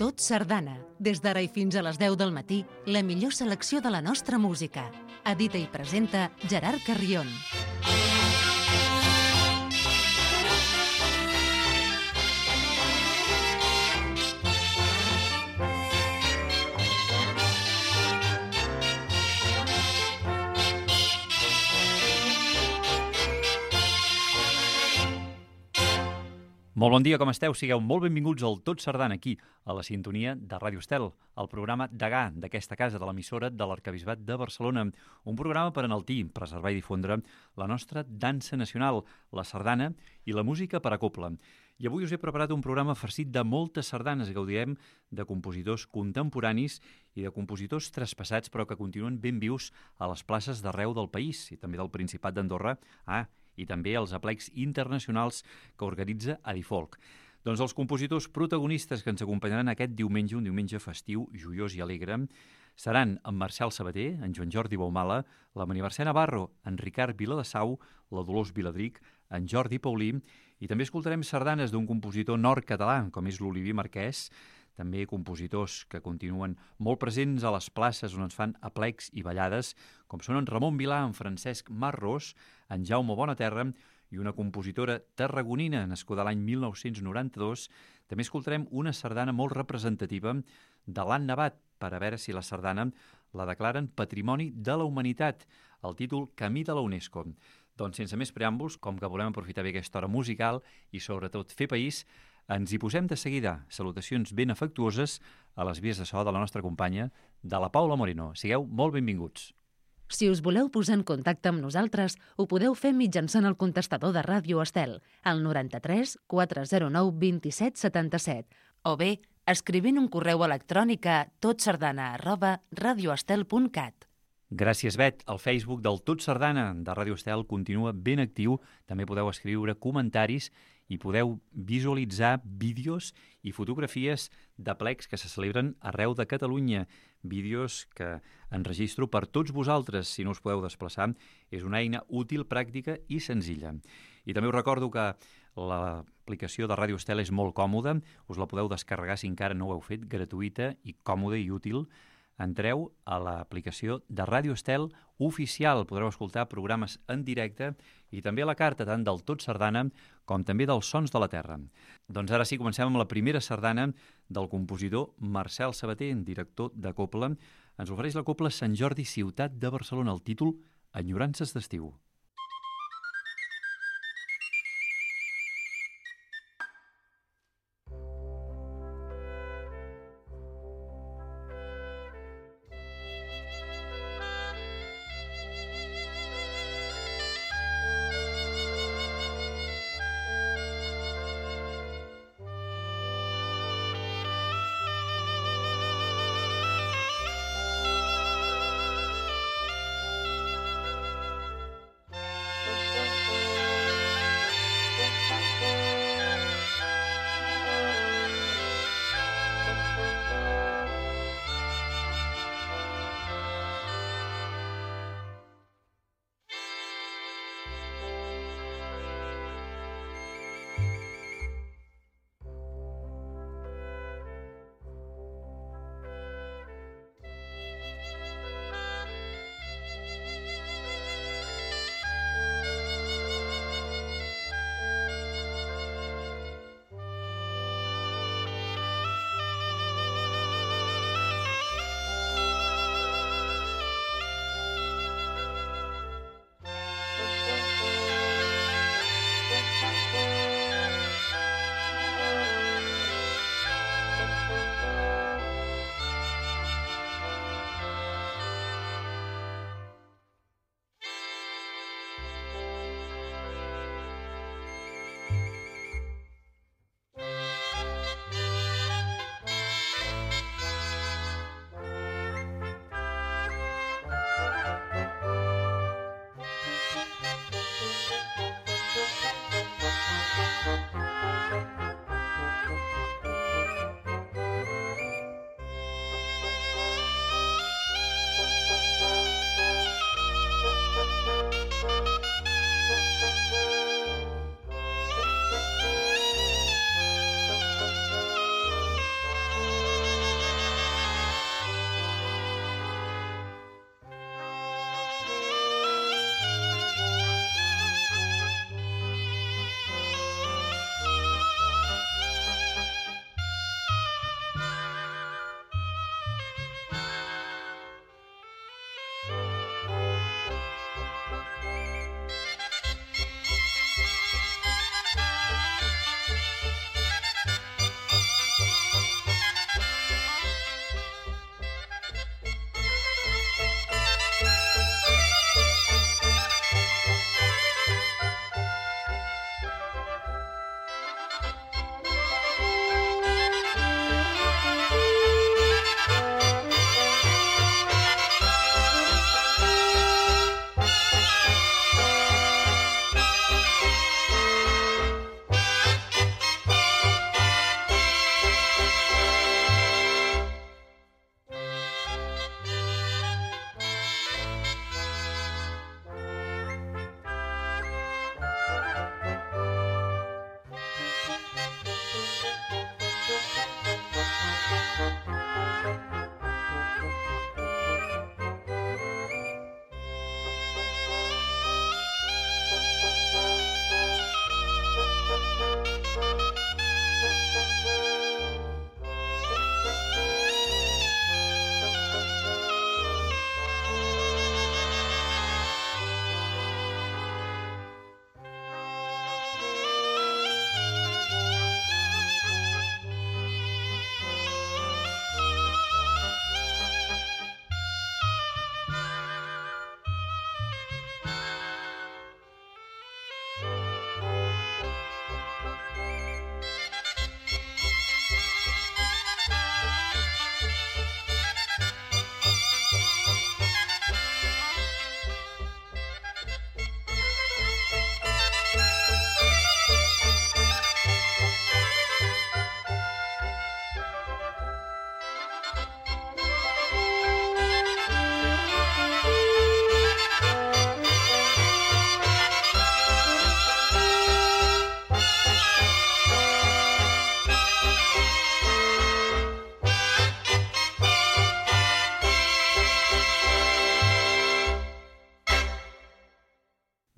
Tot Sardana. Des d'ara i fins a les 10 del matí, la millor selecció de la nostra música. Edita i presenta Gerard Carrion. Molt bon dia, com esteu? Sigueu molt benvinguts al Tot Sardana, aquí, a la sintonia de Ràdio Estel, el programa degà d'aquesta casa, de l'emissora de l'Arquebisbat de Barcelona. Un programa per enaltir, preservar i difondre la nostra dansa nacional, la sardana i la música per a cobla. I avui us he preparat un programa farcit de moltes sardanes. Gaudirem de compositors contemporanis i de compositors traspassats, però que continuen ben vius a les places d'arreu del país i també del Principat d'Andorra, i també els aplecs internacionals que organitza Adifolk. Doncs els compositors protagonistes que ens acompanyaran aquest diumenge, un diumenge festiu, joiós i alegre, seran en Marcel Sabater, en Joan Jordi Baumala, la Maria Mercè Navarro, en Ricard Viladesau, la Dolors Viladric, en Jordi Paulí, i també escoltarem sardanes d'un compositor nord-català, com és l'Oliver Marquès, també compositors que continuen molt presents a les places on ens fan aplecs i ballades, com són en Ramon Vilà, en Francesc Marros, en Jaume Bonaterra i una compositora tarragonina nascuda l'any 1992. També escoltarem una sardana molt representativa de l'Anna Abad, per a veure si la sardana la declaren Patrimoni de la Humanitat, el títol Camí de la UNESCO. Doncs sense més preàmbuls, com que volem aprofitar bé aquesta hora musical i sobretot fer país, ens hi posem de seguida. Salutacions ben afectuoses a les vies de so de la nostra companya, de la Paula Moreno. Sigueu molt benvinguts. Si us voleu posar en contacte amb nosaltres, ho podeu fer mitjançant el contestador de Ràdio Estel, al 93 409 27 77, o bé escrivint un correu electrònic a totsardana@radioestel.cat. Gràcies, Bet. El Facebook del Tot Sardana de Ràdio Estel continua ben actiu. També podeu escriure comentaris i podeu visualitzar vídeos i fotografies de plecs que se celebren arreu de Catalunya. Vídeos que enregistro per tots vosaltres, si no us podeu desplaçar. És una eina útil, pràctica i senzilla. I també us recordo que l'aplicació de Ràdio Estel és molt còmoda. Us la podeu descarregar si encara no ho heu fet, gratuïta i còmoda i útil. Entreu a l'aplicació de Ràdio Estel oficial. Podreu escoltar programes en directe i també a la carta tant del Tot Sardana com també dels Sons de la Terra. Doncs ara sí, comencem amb la primera sardana del compositor Marcel Sabater, director de cobla. Ens ofereix la cobla Sant Jordi, ciutat de Barcelona, el títol Enyorances d'estiu.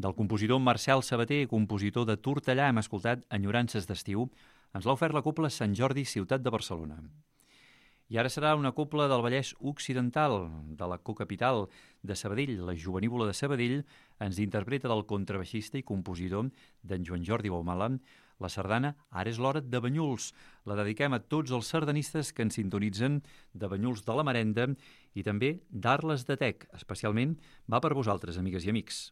Del compositor Marcel Sabater, compositor de Tortellà, hem escoltat Enyorances d'estiu. Ens l'ha ofert la Cobla Sant Jordi, ciutat de Barcelona. I ara serà una cobla del Vallès Occidental, de la cocapital de Sabadell. La Jovenívola de Sabadell ens interpreta del contrabaixista i compositor d'en Joan Jordi Baumala la sardana Ara és l'hora de Banyuls. La dediquem a tots els sardanistes que ens sintonitzen de Banyuls de la Marenda i també d'Arles de Tec. Especialment va per vosaltres, amigues i amics.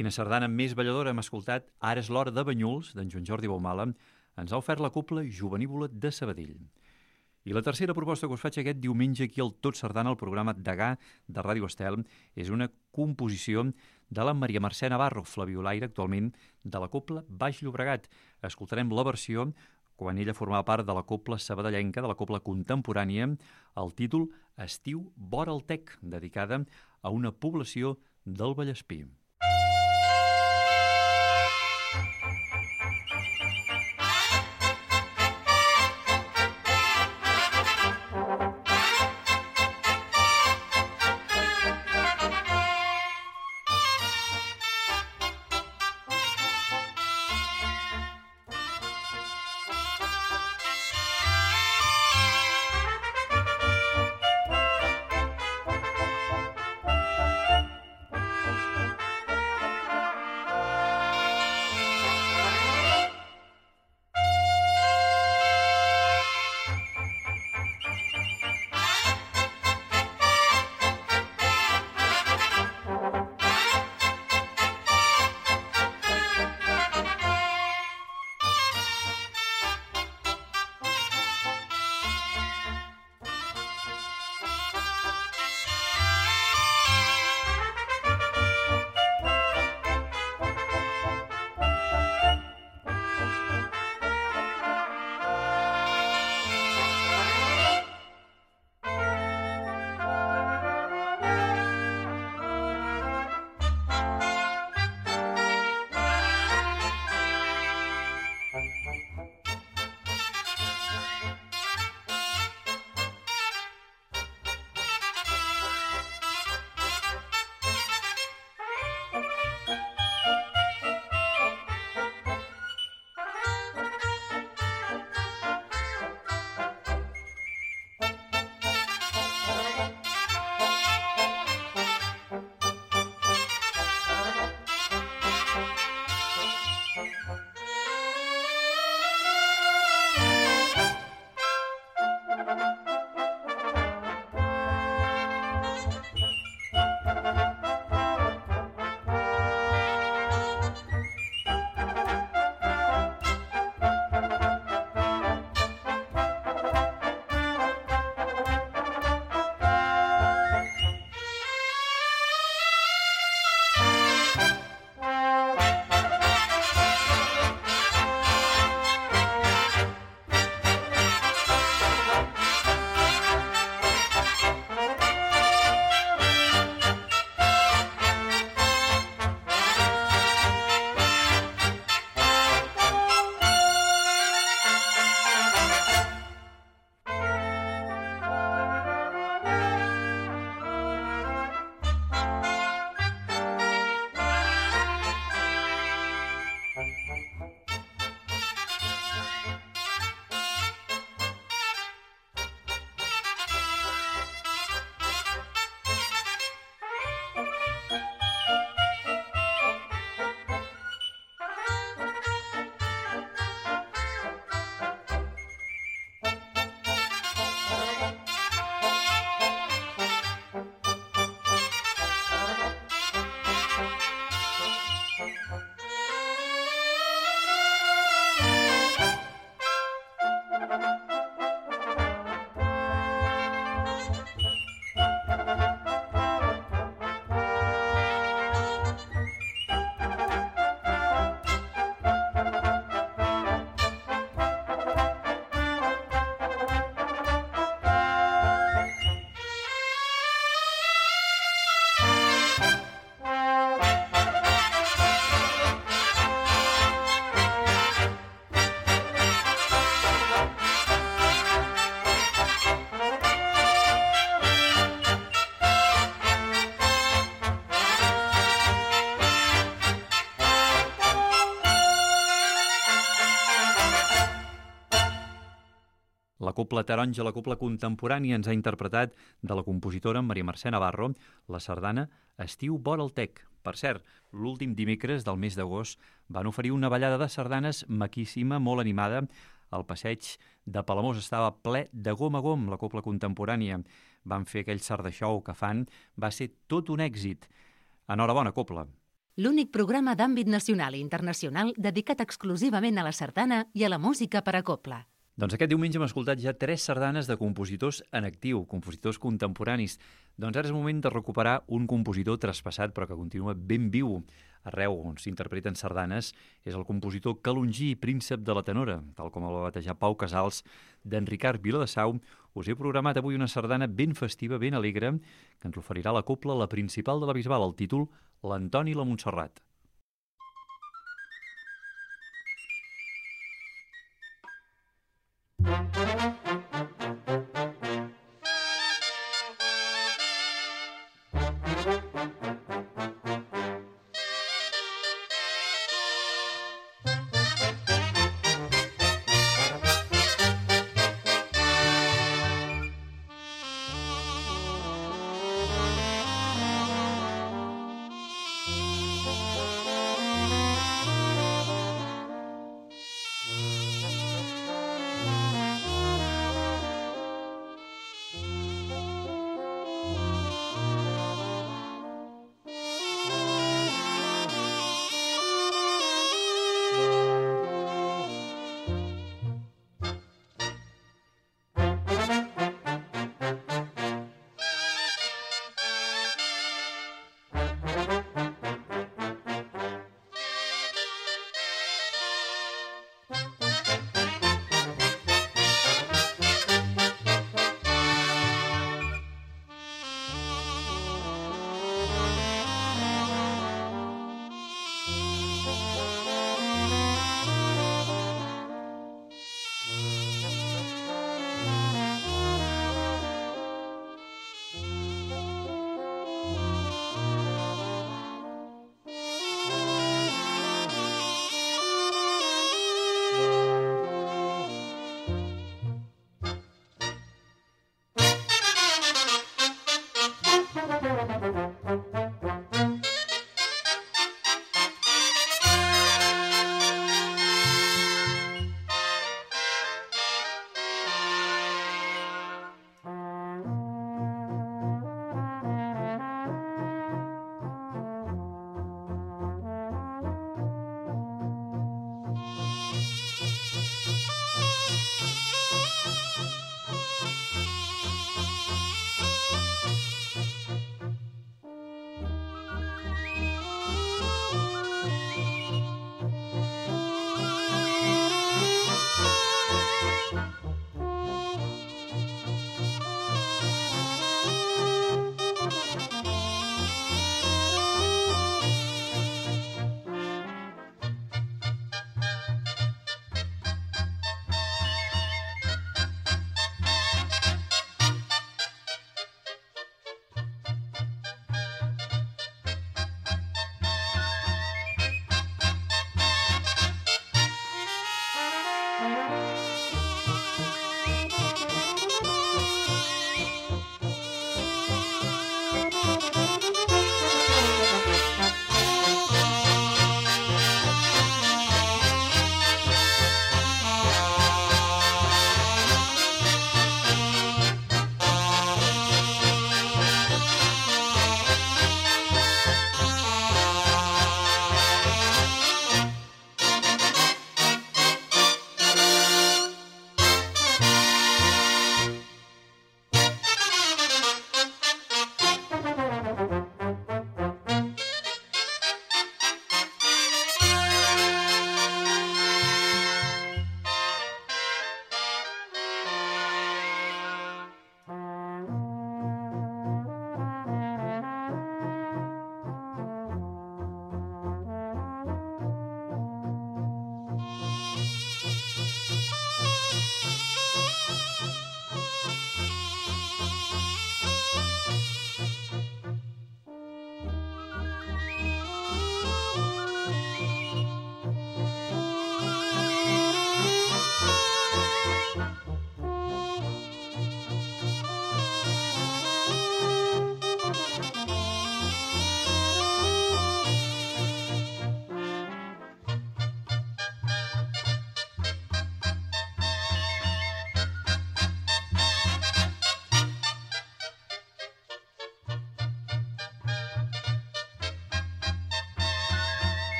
Quina sardana més balladora hem escoltat. Ara és l'hora de Banyuls, d'en Joan Jordi Baumala. Ens ha ofert la cobla Jovenívola de Sabadell. I la tercera proposta que us faig aquest diumenge aquí al Tot Sardana, al programa Degà de Ràdio Estel, és una composició de la Maria Mercè Navarro, flabiolaire actualment, de la cobla Baix Llobregat. Escoltarem la versió quan ella formava part de la cobla sabadellenca, de la cobla contemporània, el títol Estiu vora el Tec, dedicada a una població del Vallespir. La Cobla Taronja, la cobla contemporània, ens ha interpretat de la compositora Maria Mercè Navarro la sardana Estiu vora el Tec. Per cert, l'últim dimecres del mes d'agost van oferir una ballada de sardanes maquíssima, molt animada. El passeig de Palamós estava ple de gom a gom, la cobla contemporània. Van fer aquell sardeixou que fan, va ser tot un èxit. Enhorabona, cobla. l'únic programa d'àmbit nacional i internacional dedicat exclusivament a la sardana i a la música per a cobla. Doncs aquest diumenge hem escoltat ja 3 sardanes de compositors en actiu, compositors contemporanis. Doncs ara és moment de recuperar un compositor traspassat però que continua ben viu. Arreu on s'interpreten sardanes és el compositor calongí príncep de la tenora, tal com el va batejar Pau Casals, d'en Ricard Viladesau. Us he programat avui una sardana ben festiva, ben alegre, que ens oferirà la cobla, la principal de la Bisbal, el títol L'Antoni i la Montserrat.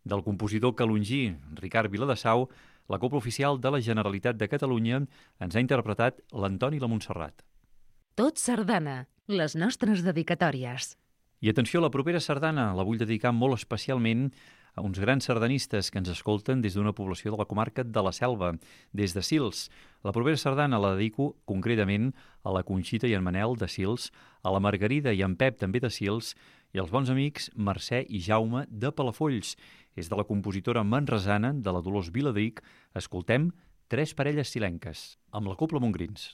Del compositor calongí Ricard Viladesau, la Cobla Oficial de la Generalitat de Catalunya ens ha interpretat l'Antoni i la Montserrat. Tot sardana, les nostres dedicatòries. I atenció, la propera sardana la vull dedicar molt especialment a uns grans sardanistes que ens escolten des d'una població de la comarca de la Selva, des de Sils. La propera sardana la dedico concretament a la Conxita i en Manel de Sils, a la Margarida i en Pep també de Sils, i als bons amics Mercè i Jaume de Palafolls. És de la compositora manresana de la Dolors Viladric. Escoltem Tres parelles silenques, amb la Cobla Montgrins.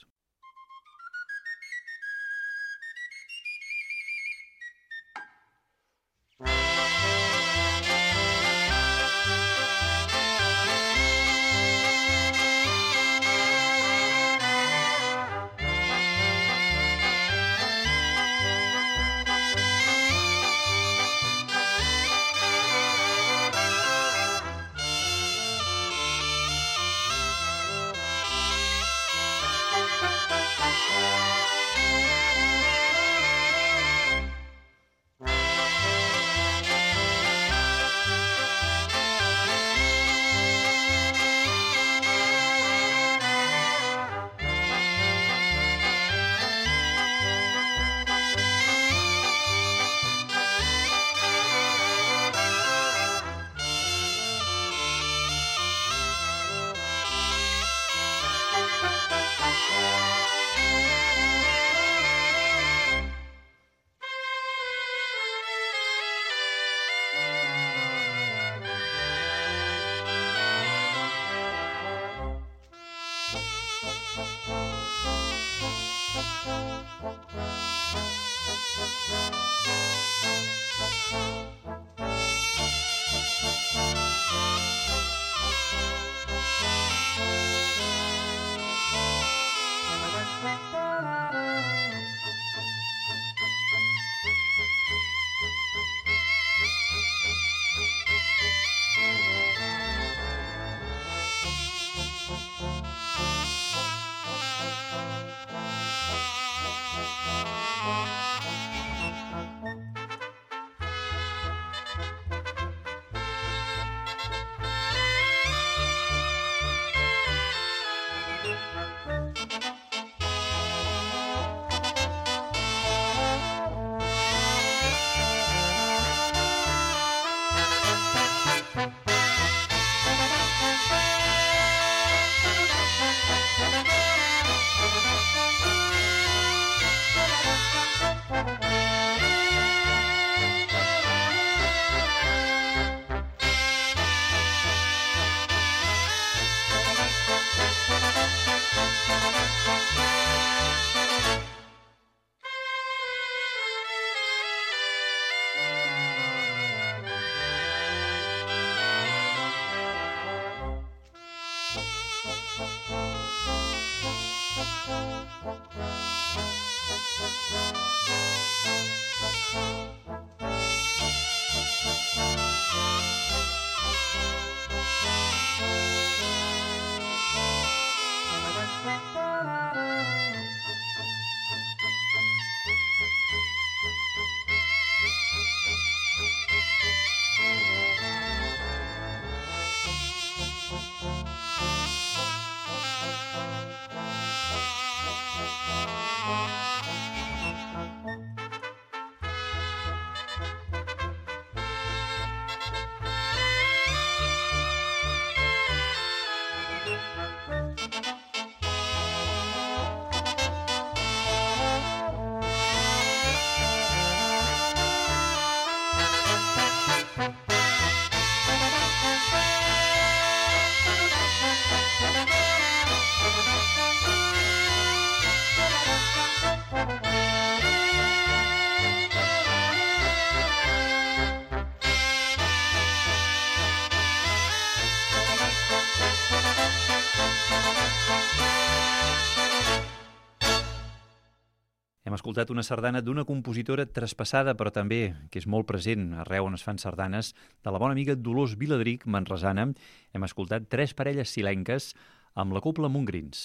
Hem escoltat una sardana d'una compositora traspassada, però també, que és molt present arreu on es fan sardanes, de la bona amiga Dolors Viladric, manresana. Hem escoltat Tres parelles silenques amb la Cobla Montgrins.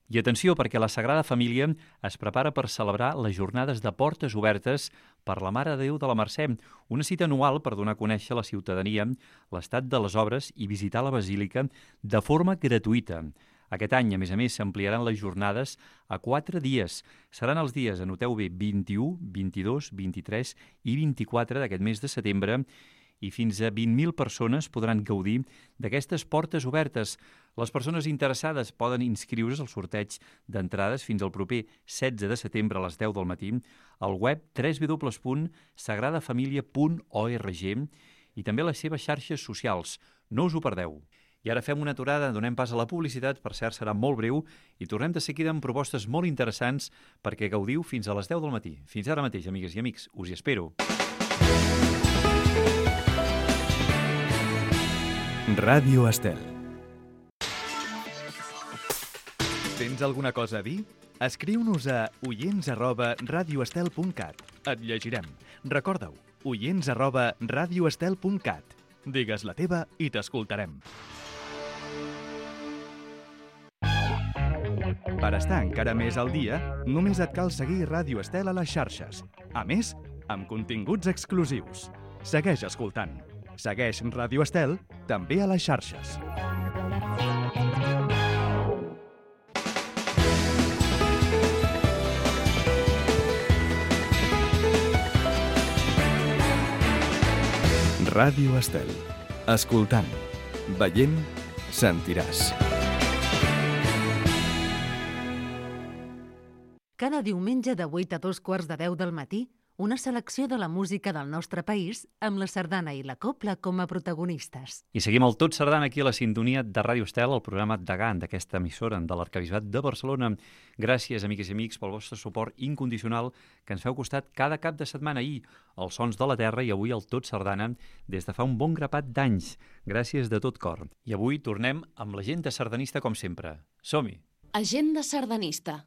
I atenció, perquè la Sagrada Família es prepara per celebrar les jornades de portes obertes per la Mare de Déu de la Mercè, una cita anual per donar a conèixer a la ciutadania l'estat de les obres i visitar la basílica de forma gratuïta. Aquest any, a més, s'ampliaran les jornades a 4 dies. Seran els dies, anoteu bé, 21, 22, 23 i 24 d'aquest mes de setembre, i fins a 20.000 persones podran gaudir d'aquestes portes obertes. Les persones interessades poden inscriure's al sorteig d'entrades fins al proper 16 de setembre a les 10 del matí al web www.sagradafamilia.org i també a les seves xarxes socials. No us ho perdeu. I ara fem una aturada, donem pas a la publicitat, per cert serà molt breu, i tornem de seguida amb propostes molt interessants perquè gaudiu fins a les 10 del matí. Fins ara mateix, amigues i amics, us hi espero. Ràdio Estel. Tens alguna cosa a dir? Escriu-nos a oients@radioestel.cat. Et llegirem. Recorda-ho, oients@radioestel.cat. Digues la teva i t'escoltarem. Per estar encara més al dia, només et cal seguir Ràdio Estel a les xarxes. A més, amb continguts exclusius. Segueix escoltant. Segueix Ràdio Estel també a les xarxes. Ràdio Estel. Escoltant, veient, sentiràs. Cada diumenge de 8 a 2:15 del matí, una selecció de la música del nostre país amb la sardana i la copla com a protagonistes. I seguim el Tot Sardana aquí a la sintonia de Ràdio Estel, el programa Degà d'aquesta emissora de l'Arquebisbat de Barcelona. Gràcies, amigues i amics, pel vostre suport incondicional que ens feu costat cada cap de setmana. Ahir, els Sons de la Terra, i avui el Tot Sardana des de fa un bon grapat d'anys. Gràcies de tot cor. I avui tornem amb l'agenda sardanista com sempre. Som-hi! Agenda sardanista.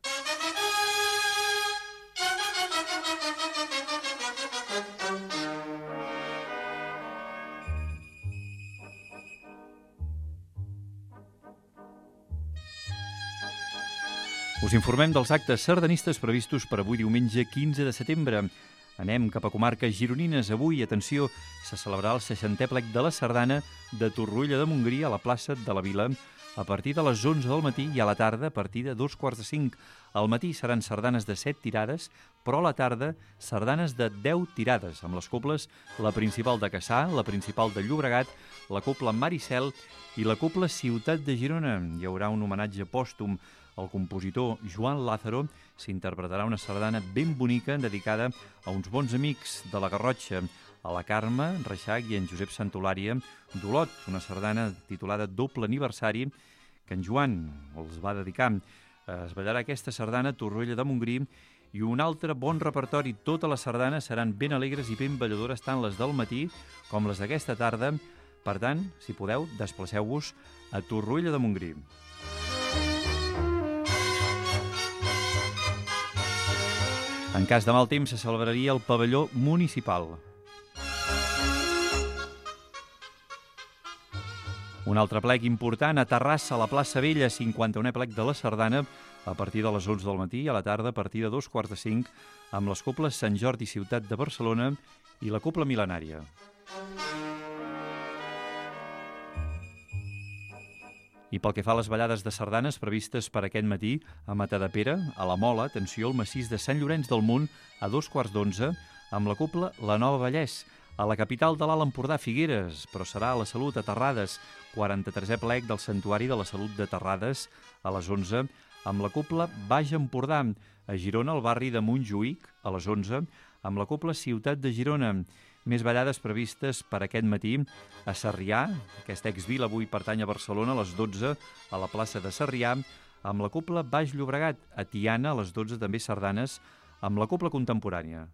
Us informem dels actes sardanistes previstos per avui diumenge 15 de setembre. Anem cap a comarques gironines. Avui, atenció, se celebrarà el 60è plec de la sardana de Torroella de Montgrí a la plaça de la Vila a partir de les 11 del matí i a la tarda a partir de 2:45. Al matí seran sardanes de 7 tirades, però a la tarda sardanes de 10 tirades, amb les coples la principal de Cassà, la principal de Llobregat, la copla Maricel i la copla Ciutat de Girona. Hi haurà un homenatge pòstum al compositor Joan Lázaro. S'interpretarà una sardana ben bonica dedicada a uns bons amics de la Garrotxa, a la Carme Reixac i en Josep Santolària d'Olot, una sardana titulada Doble Aniversari que en Joan els va dedicar. Es ballarà aquesta sardana a Torroella de Montgrí i un altre bon repertori. Totes les sardanes seran ben alegres i ben balladores, tant les del matí com les d'aquesta tarda. Per tant, si podeu, desplaceu-vos a Torroella de Montgrí. En cas de mal temps, se celebraria el pavelló municipal. Un altre plec important a Terrassa, a la plaça Vella, 51è plec de la sardana, a partir de les 11 del matí i a la tarda a partir de 2:45, amb les coples Sant Jordi Ciutat de Barcelona i la copla Mil·lenària. I pel que fa a les ballades de sardanes previstes per aquest matí, a Matadepera, a la Mola, atenció, al massís de Sant Llorenç del Munt, a 2:15, amb la copla La Nova Vallès. A la capital de l'Alt Empordà, Figueres, però serà a la Salut, a Terrades, 43è plec del Santuari de la Salut de Terrades, a les 11, amb la copla Baix Empordà. A Girona, al barri de Montjuïc, a les 11, amb la copla Ciutat de Girona. Més ballades previstes per aquest matí a Sarrià, aquesta exvila avui pertany a Barcelona, a les 12, a la plaça de Sarrià, amb la copla Baix Llobregat. A Tiana, a les 12, també sardanes, amb la copla contemporània.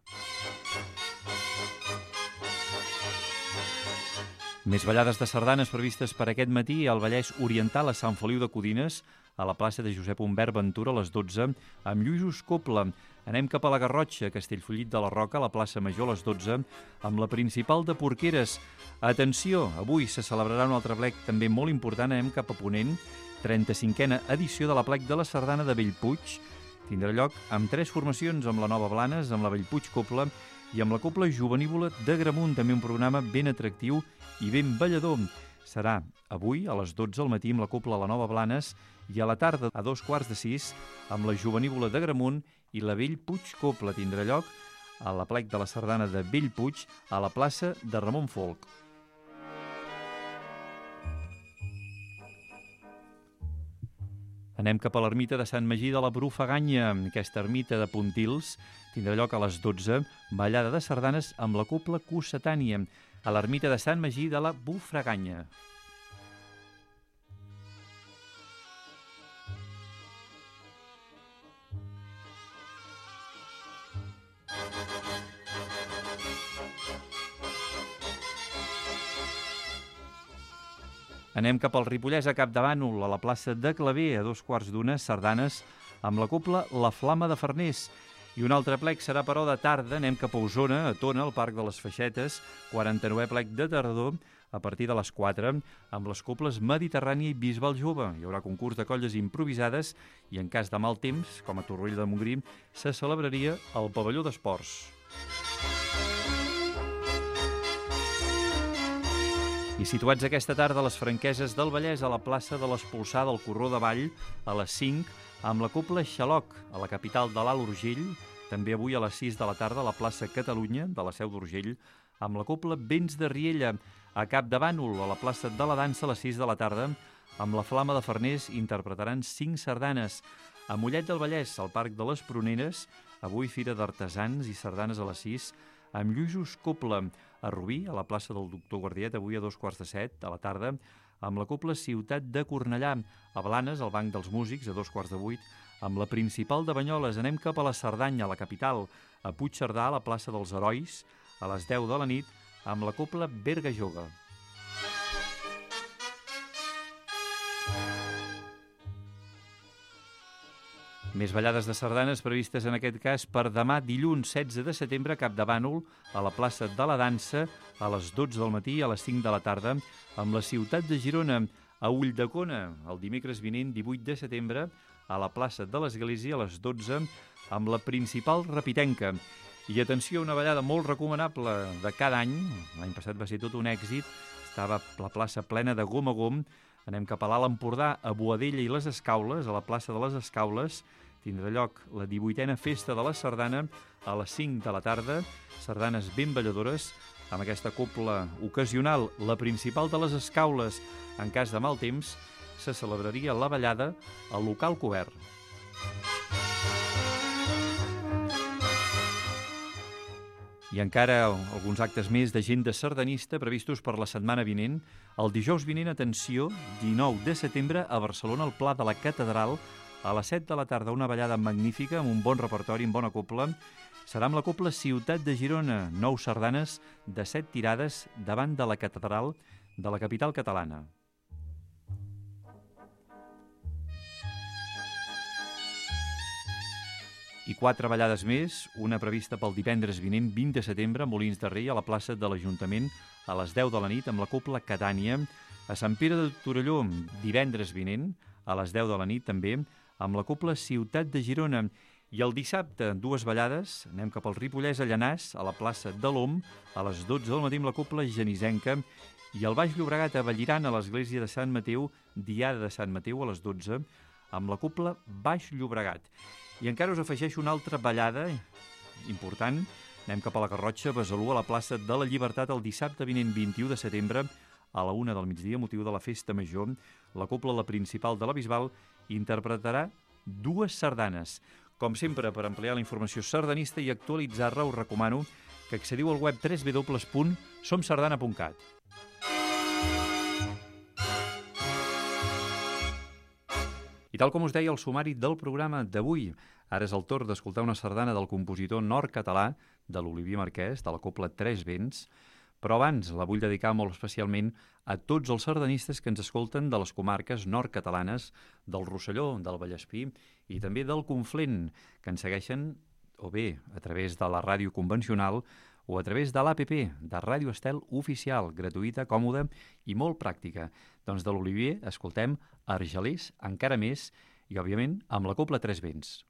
Més ballades de sardanes previstes per aquest matí al Vallès Oriental, a Sant Feliu de Codines, a la plaça de Josep Humbert Ventura, a les 12, amb Lluïsos Copla. Anem cap a la Garrotxa, a Castellfollit de la Roca, a la plaça Major, a les 12, amb la principal de Porqueres. Atenció, avui se celebrarà un altre plec també molt important. Anem cap a Ponent, 35a edició de l'Aplec de la Sardana de Bellpuig. Tindrà lloc amb 3 formacions, amb la Nova Blanes, amb la Bellpuig Copla i amb la Copla Juvenívola d'Agramunt, també un programa ben atractiu i ben ballador. Serà avui a les 12 del matí amb la Copla La Nova Blanes i a la tarda a 5:45 amb la Juvenívola d'Agramunt i la Bellpuig Copla. Tindrà lloc a l'Aplec de la Sardana de Bellpuig a la plaça de Ramon Folch. Anem cap a l'ermita de Sant Magí de la Brufaganya. Aquesta ermita de Pontils tindrà lloc a les 12, ballada de sardanes amb la Copla Cossetània, a l'ermita de Sant Magí de la Brufaganya. Anem cap al Ripollès, a Capdavànol, a la plaça de Claver, a 2:15, sardanes amb la Copla La Flama de Farners. I un altre plec serà, però, de tarda. Anem cap a Osona, a Tona, al Parc de les Feixetes, 49è plec de tardor, a partir de les 4, amb les coples Mediterrània i Bisbal Jove. Hi haurà concurs de colles improvisades i, en cas de mal temps, com a Torroella de Montgrí, se celebraria al pavelló d'esports. I situats aquesta tarda a les Franqueses del Vallès, a la plaça de l'Espolsar del Corró de Vall, a les 5, amb la Copla Xaloc, a la capital de l'Alt Urgell, també avui a les 6 de la tarda a la plaça Catalunya, de la Seu d'Urgell, amb la Copla Vents de Riella, a Capdavànol, a la plaça de la Dansa, a les 6 de la tarda, amb la Flama de Farners interpretaran 5 sardanes. A Mollet del Vallès, al Parc de les Pruneres, avui Fira d'Artesans i sardanes a les 6, amb Lluïsos Copla. A Rubí, a la plaça del Doctor Guardiet, avui a 7:15 a la tarda, amb la Copla Ciutat de Cornellà. A Blanes, al Banc dels Músics, a 7:15, amb la Principal de Banyoles. Anem cap a la Cerdanya, a la capital, a Puigcerdà, a la plaça dels Herois, a les 10 de la nit, amb la Copla Berga Jove. Més ballades de sardanes previstes en aquest cas per demà, dilluns 16 de setembre, a Capdavànol, a la plaça de la Dansa, a les 12 del matí i a les 5 de la tarda, amb la ciutat de Girona. A Ulldecona, el dimecres vinent, 18 de setembre, a la plaça de l'Església, a les 12, amb la Principal Repitenca. I atenció, una ballada molt recomanable de cada any. L'any passat va ser tot un èxit. Estava la plaça plena de gom a gom. Anem cap a l'Alt Empordà, a Boadella i les Escaules, a la plaça de les Escaules. Tindrà lloc la 18a Festa de la Sardana a les 5 de la tarda. Sardanes ben balladores, amb aquesta copla ocasional, la Principal de les Escaules. En cas de mal temps, se celebraria la ballada al local cobert. I encara alguns actes més d'agenda sardanista previstos per la setmana vinent. El dijous vinent, atenció, 19 de setembre, a Barcelona, al Pla de la Catedral, a les 7 de la tarda, una ballada magnífica, amb un bon repertori, amb bona copla. Serà amb la Copla Ciutat de Girona, 9 sardanes de 7 tirades davant de la Catedral de la capital catalana. I 4 ballades més, una prevista pel divendres vinent, 20 de setembre, a Molins de Rei, a la plaça de l'Ajuntament, a les 10 de la nit, amb la Copla Catània. A Sant Pere de Torelló, divendres vinent, a les 10 de la nit, també, amb la Copla Ciutat de Girona. I el dissabte, 2 ballades, anem cap al Ripollès, a Llanàs, a la plaça de l'Om, a les 12 del matí, amb la Copla Genisenca. I al Baix Llobregat, a Valliran, a l'església de Sant Mateu, diada de Sant Mateu, a les 12, amb la Copla Baix Llobregat. I encara us afegeixo una altra ballada important. Anem cap a la Garrotxa, Besalú, a la plaça de la Llibertat, el dissabte vinent, 21 de setembre, a la 1 del migdia, motiu de la Festa Major. La Copla, la Principal de la Bisbal, interpretarà 2 sardanes. Com sempre, per ampliar la informació sardanista i actualitzar-la, us recomano que accediu al web www.somsardana.cat. I tal com us deia el sumari del programa d'avui, ara és el torn d'escoltar una sardana del compositor nord-català, de l'Olivier Marquès, de la Copla Tres Vents, però abans la vull dedicar molt especialment a tots els sardanistes que ens escolten de les comarques nord-catalanes, del Rosselló, del Vallespir i també del Conflent, que ens segueixen o bé a través de la ràdio convencional o a través de l'APP de Ràdio Estel oficial, gratuïta, còmoda i molt pràctica. Doncs de l'Olivier escoltem Argelers, encara més, i òbviament amb la Cobla Tres Vents.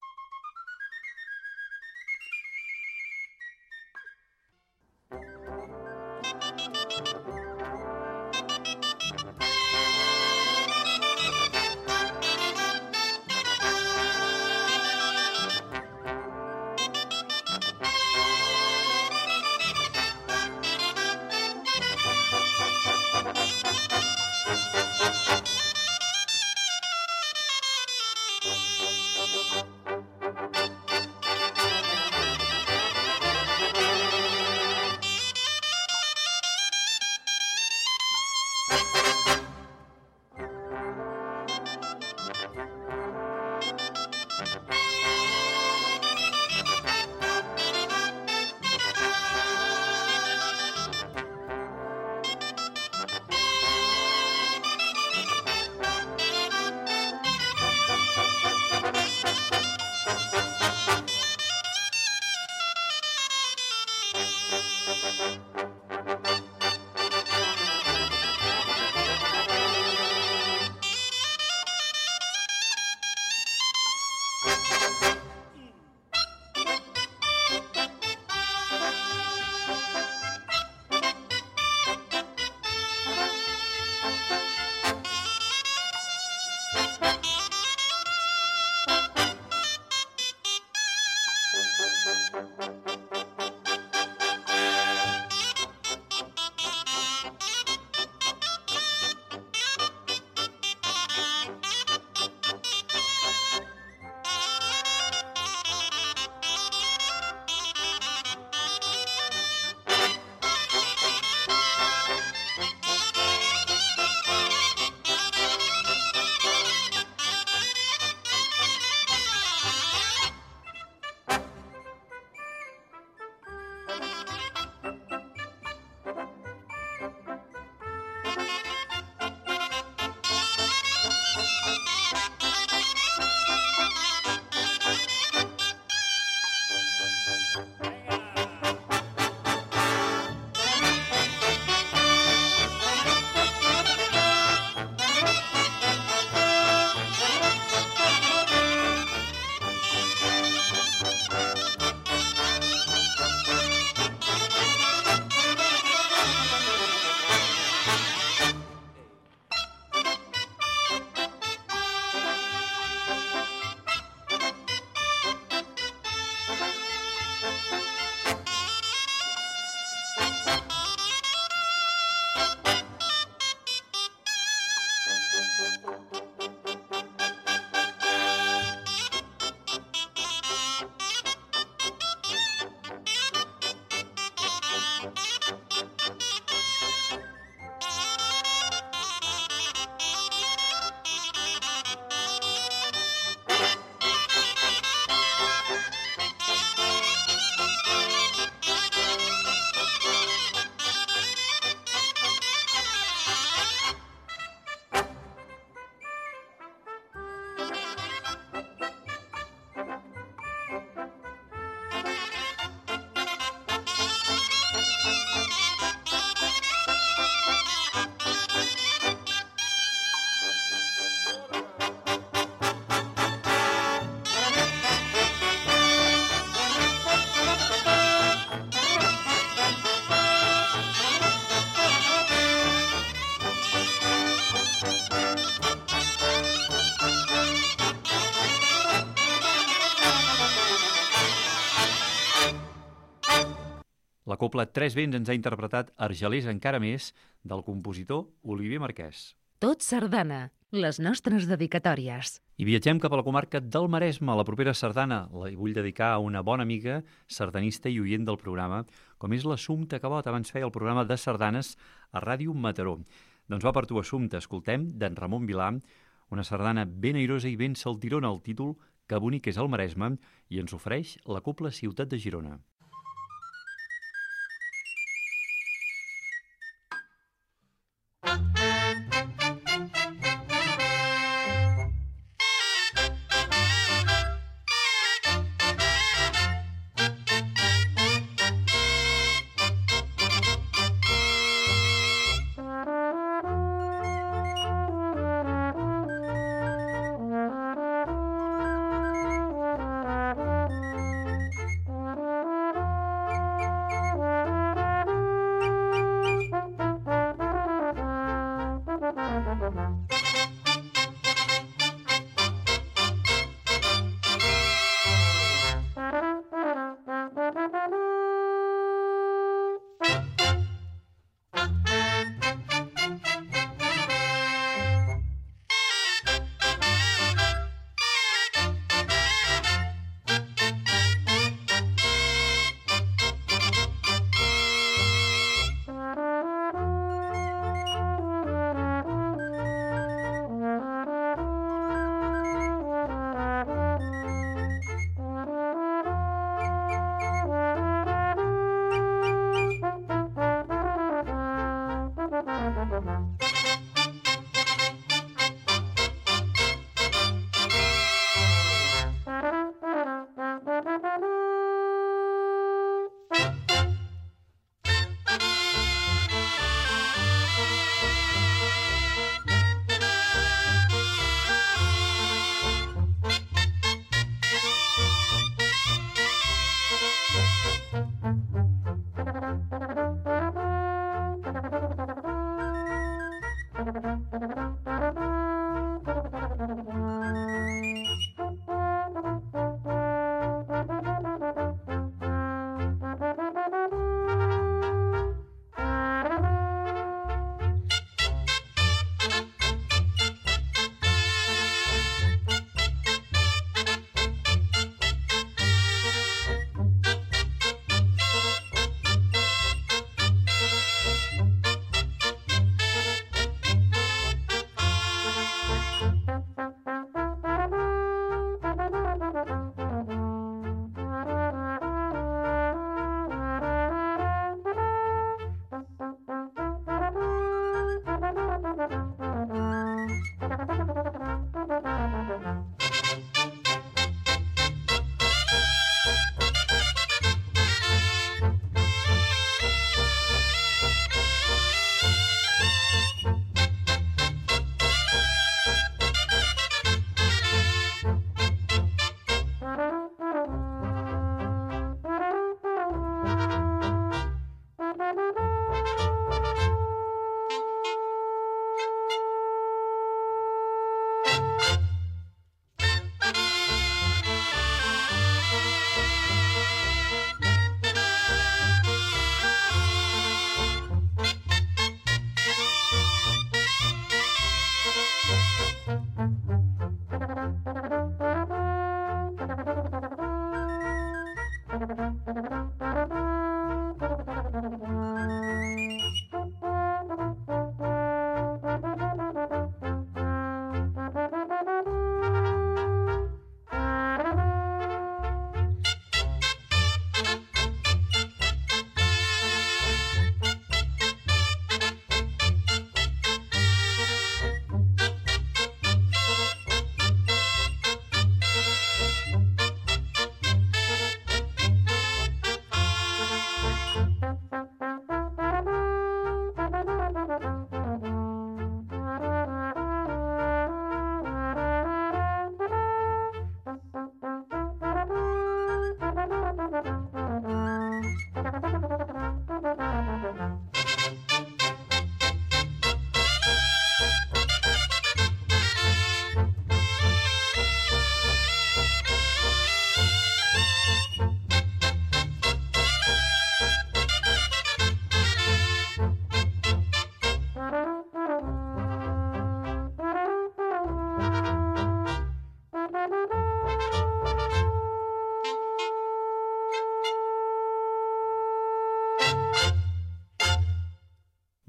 La Cobla Tres Vents ens ha interpretat Argelers encara més, del compositor Olivier Marquès. Tot sardana, les nostres dedicatòries. I viatgem cap a la comarca del Maresme, la propera sardana. La vull dedicar a una bona amiga, sardanista i oient del programa, com és l'Assumpta Cabot. Abans feia el programa de sardanes a Ràdio Mataró. Doncs va per tu, Assumpta. Escoltem d'en Ramon Vilà, una sardana ben airosa i ben saltirona, el títol Que bonic és el Maresme, i ens ofereix la Cobla Ciutat de Girona.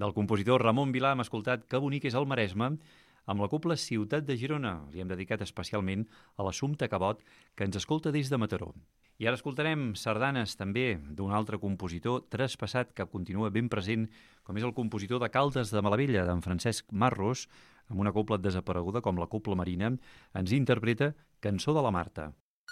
Del compositor Ramon Vilà hem escoltat Que bonic és el Maresme, amb la cobla Ciutat de Girona. Li hem dedicat especialment a l'Assumpta Cabot, que ens escolta des de Mataró. I ara escoltarem sardanes també d'un altre compositor traspassat que continua ben present, com és el compositor de Caldes de Malavella, d'en Francesc Marros, amb una cobla desapareguda com la Cobla Marina, ens interpreta Cançó de la Marta.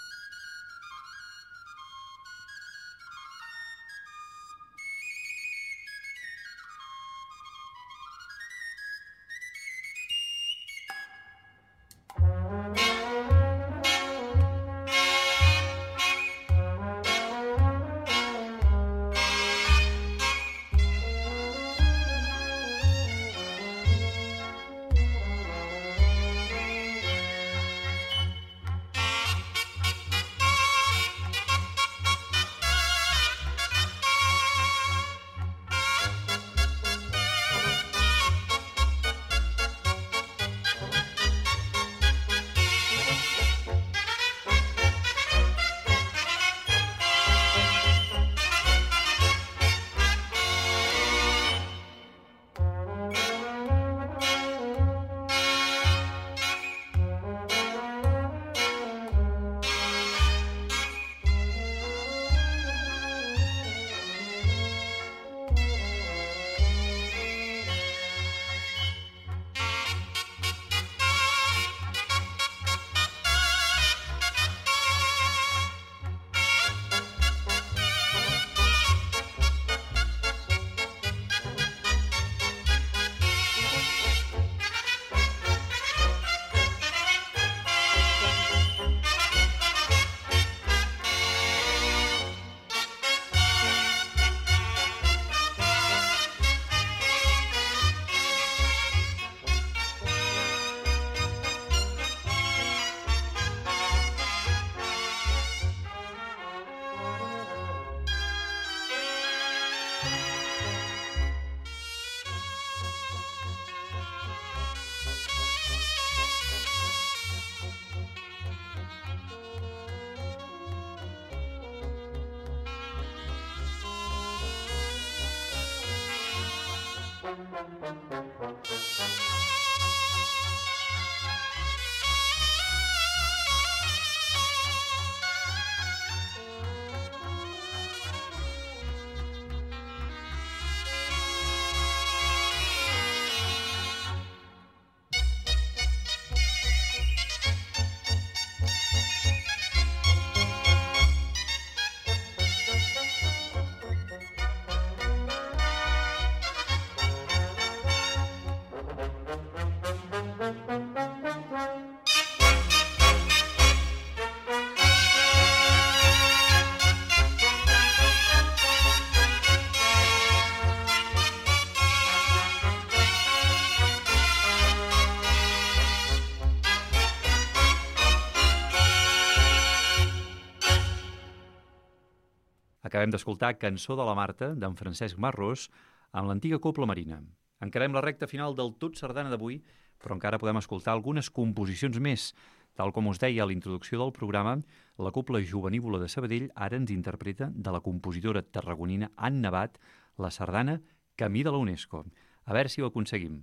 Acabem d'escoltar Cançó de la Marta, d'en Francesc Marros, amb l'antiga Cobla Marina. Encarem la recta final del Tot Sardana d'avui, però encara podem escoltar algunes composicions més. Tal com us deia a la introducció del programa, la Cobla Jovenívola de Sabadell ara ens interpreta de la compositora tarragonina Anna Abad la sardana Camí de la UNESCO. A veure si ho aconseguim.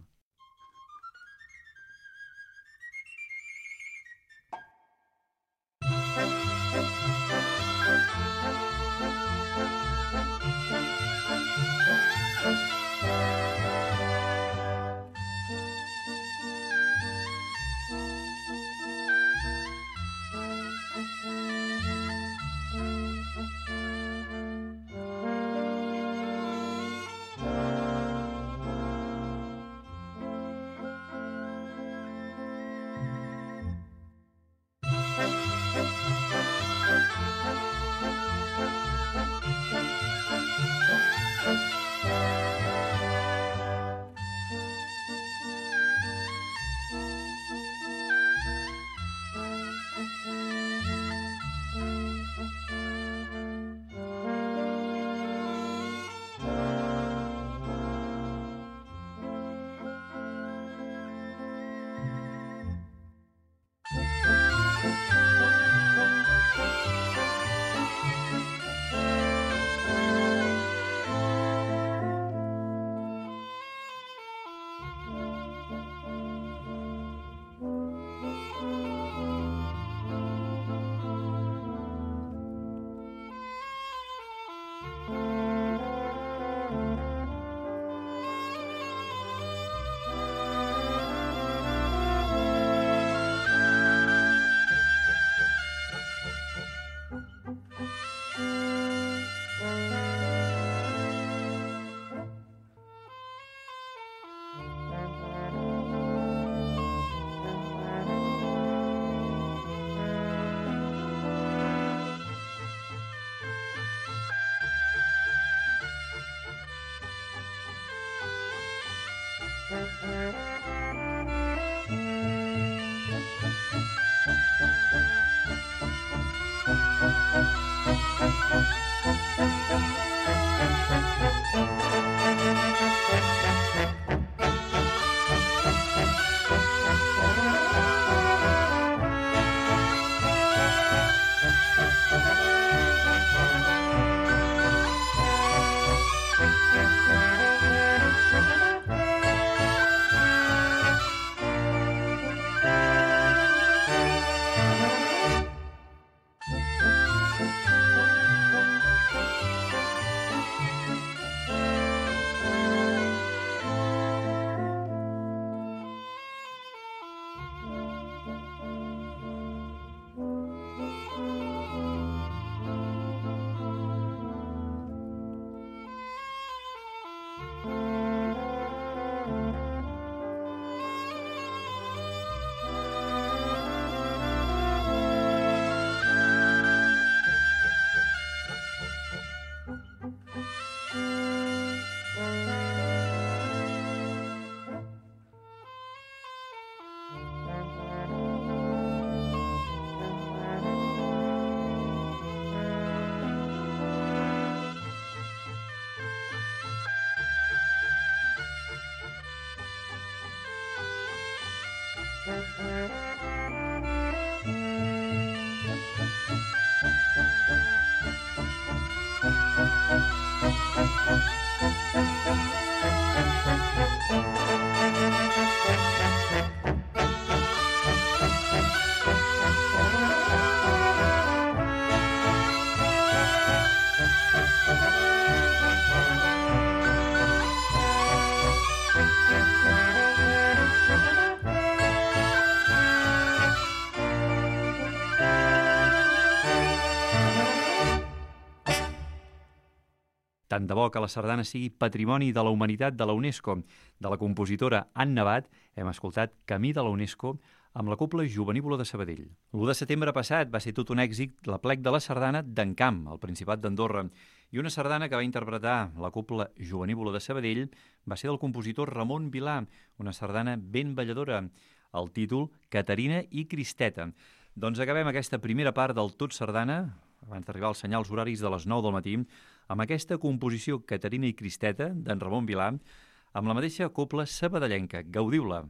Tant de bo que la sardana sigui Patrimoni de la Humanitat de la UNESCO. De la compositora Anna Abad hem escoltat Camí de la UNESCO amb la Cobla Jovenívola de Sabadell. L'1 de setembre passat va ser tot un èxit l'Aplec de la Sardana d'Encamp, al Principat d'Andorra, i una sardana que va interpretar la Cobla Jovenívola de Sabadell va ser del compositor Ramon Vilà, una sardana ben balladora, el títol Caterina i Cristeta. Doncs acabem aquesta primera part del Tot Sardana, abans d'arribar als senyals horaris de les 9 del matí, amb aquesta composició Caterina i Cristeta d'en Ramon Vilà, amb la mateixa cobla sabadellenca. Gaudiu-la!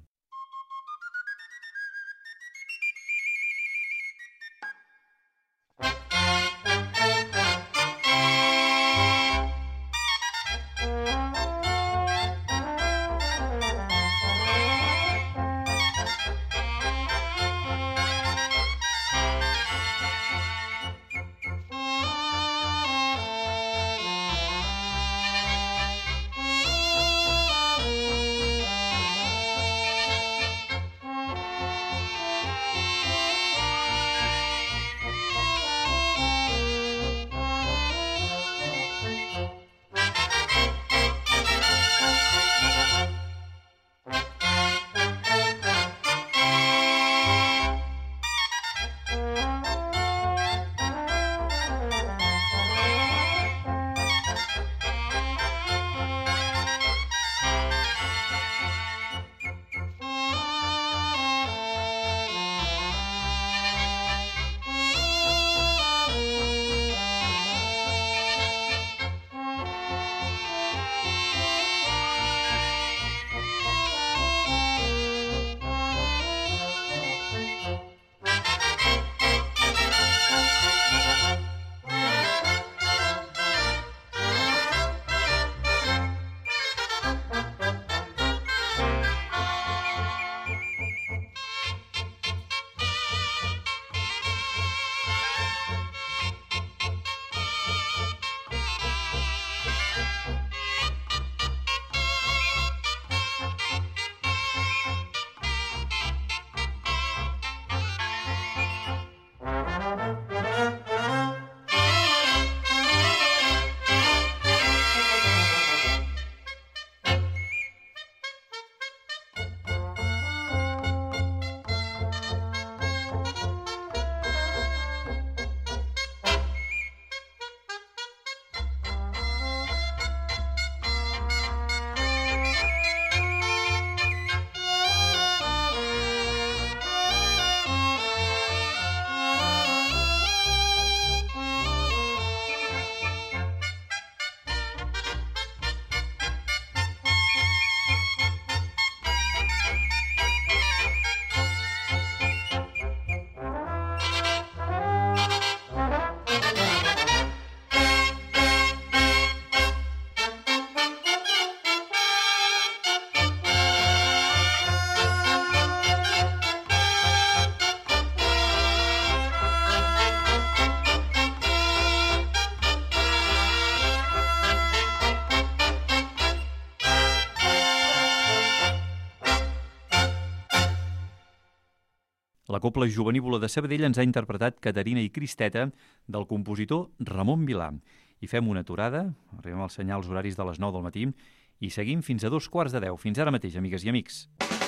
La Cobla Jovenívola de Sabadell ens ha interpretat Caterina i Cristeta del compositor Ramon Vilà. I fem una aturada, arribem als senyals horaris de les 9 del matí i seguim fins a 2:15. Fins ara mateix, amigues i amics.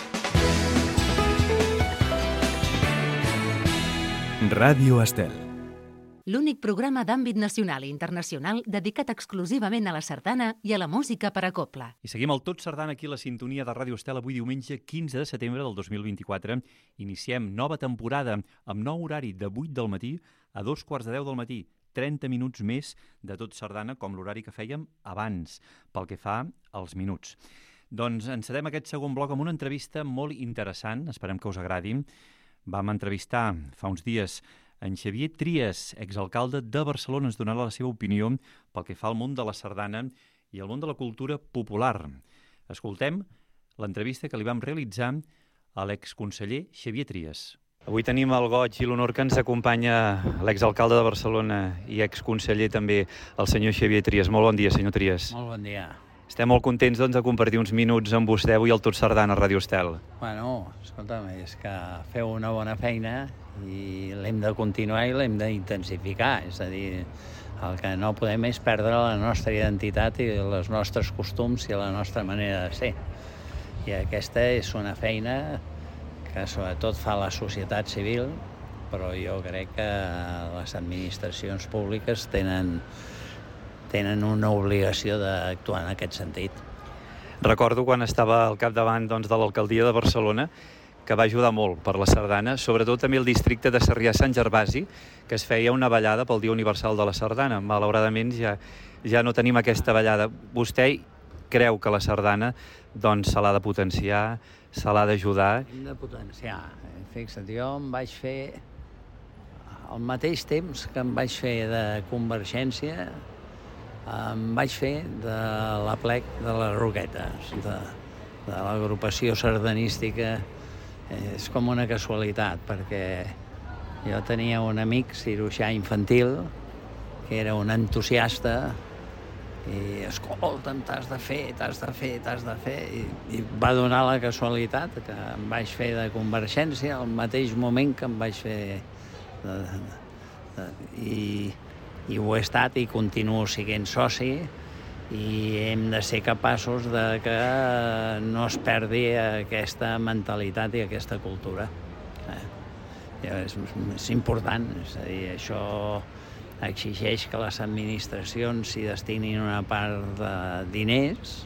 Ràdio Estel. L'únic programa d'àmbit nacional i internacional dedicat exclusivament a la sardana i a la música per a cobla. I seguim el Tot Sardana aquí a la sintonia de Ràdio Estel avui diumenge 15 de setembre del 2024. Iniciem nova temporada amb nou horari de 8 del matí a 2:10 del matí. 30 minuts més de Tot Sardana com l'horari que fèiem abans, pel que fa als minuts. Doncs encedem aquest segon bloc amb una entrevista molt interessant, esperem que us agradi. Vam entrevistar fa uns dies en Xavier Trias, exalcalde de Barcelona, ens donarà la seva opinió pel que fa al món de la sardana i al món de la cultura popular. Escoltem l'entrevista que li vam realitzar a l'exconseller Xavier Trias. Avui tenim el goig i l'honor que ens acompanya l'exalcalde de Barcelona i exconseller també, el senyor Xavier Trias. Molt bon dia, senyor Trias. Molt bon dia. Estem molt contents doncs, de compartir uns minuts amb vostè avui al Tot Sardana a Ràdio Estel. Bueno, escolta'm, és que feu una bona feina i l'hem de continuar i l'hem d'intensificar. És a dir, el que no podem és perdre la nostra identitat i els nostres costums i la nostra manera de ser. I aquesta és una feina que sobretot fa la societat civil, però jo crec que les administracions públiques tenen una obligació d'actuar en aquest sentit. Recordo quan estava al capdavant doncs, de l'alcaldia de Barcelona que va ajudar molt per la sardana, sobretot també el districte de Sarrià-Sant Gervasi, que es feia una ballada pel Dia Universal de la Sardana. Malauradament ja no tenim aquesta ballada. Vostè creu que la sardana doncs, se l'ha de potenciar, se l'ha d'ajudar? Hem de potenciar. Fixa't, jo em vaig fer, al mateix temps que em vaig fer de Convergència, em vaig fer de l'Aplec de les Roquetes, de l'agrupació sardanística. És com una casualitat, perquè jo tenia un amic cirurgià infantil que era un entusiasta i, escolta'm, t'has de fer, i va donar la casualitat que em vaig fer de Convergència al mateix moment que em vaig fer i ho he estat i continuo sent soci i hem de ser capaços de que no es perdi aquesta mentalitat i aquesta cultura. És important, és a dir, això exigeix que les administracions s'hi destinin una part de diners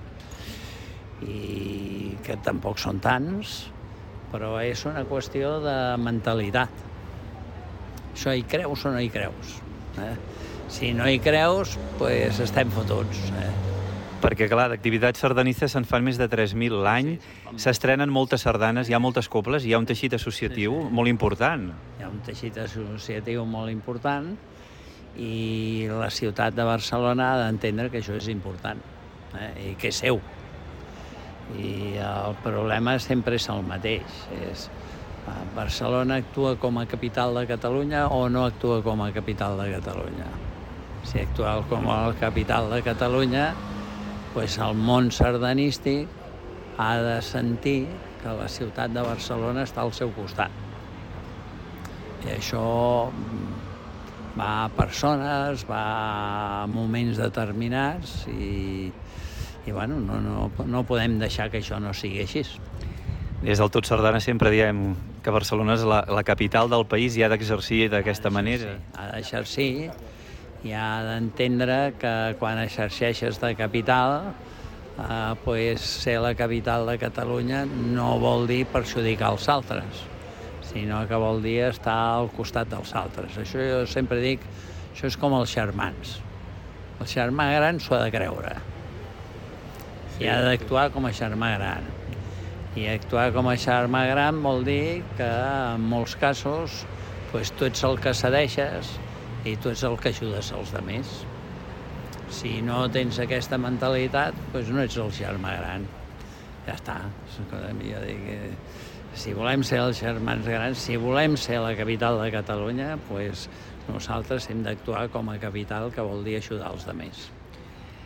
i que tampoc són tants, però és una qüestió de mentalitat. Això hi creus o no hi creus? Si no hi creus, doncs estem fotuts. Perquè, clar, d'activitats sardanistes se'n fan més de 3.000 l'any, s'estrenen moltes sardanes, hi ha moltes cobles, hi ha un teixit associatiu molt important. Hi ha un teixit associatiu molt important i la ciutat de Barcelona ha d'entendre que això és important i que és seu. I el problema sempre és el mateix. Barcelona actua com a capital de Catalunya o no actua com a capital de Catalunya? Si actua com a capital de Catalunya, doncs el món sardanístic ha de sentir que la ciutat de Barcelona està al seu costat. I això va a persones, va a moments determinats i bueno, no podem deixar que això no sigui així. Des del Tot Sardana sempre diem que Barcelona és la capital del país i ha d'exercir d'aquesta manera. Ha d'exercir i ha d'entendre que quan exerceixes de capital, pues ser la capital de Catalunya no vol dir perjudicar els altres, sinó que vol dir estar al costat dels altres. Això jo sempre dic, això és com els germans. El germà gran s'ho ha de creure i ha d'actuar com a germà gran. I actuar com a germà gran vol dir que en molts casos pues, tu ets el que cedeixes i tu ets el que ajudes als altres. Si no tens aquesta mentalitat, doncs no ets el germà gran. Ja està. Jo dic, si volem ser els germans grans, si volem ser la capital de Catalunya, doncs nosaltres hem d'actuar com a capital, que vol dir ajudar els altres.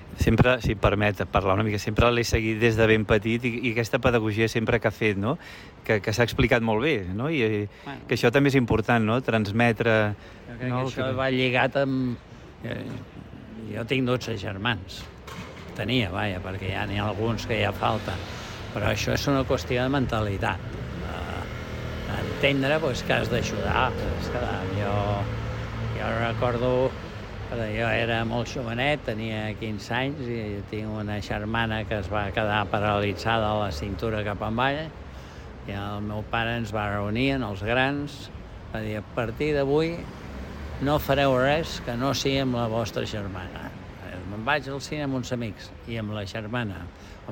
Sempre, si em permet parlar una mica, sempre l'he seguit des de ben petit i aquesta pedagogia sempre que ha fet, no? Que s'ha explicat molt bé, no? I que això també és important, no? Transmetre... Jo crec que això va lligat amb... Jo tinc 12 germans. Tenia, vaja, perquè ja n'hi ha alguns que ja falten. Però això és una qüestió de mentalitat. Entendre que has d'ajudar. Jo recordo que jo era molt jovenet, tenia 15 anys i tinc una germana que es va quedar paralitzada a la cintura cap avall i el meu pare ens va reunir, els grans, va dir, a partir d'avui no fareu res que no sigui amb la vostra germana. Me'n vaig al cine amb uns amics i amb la germana.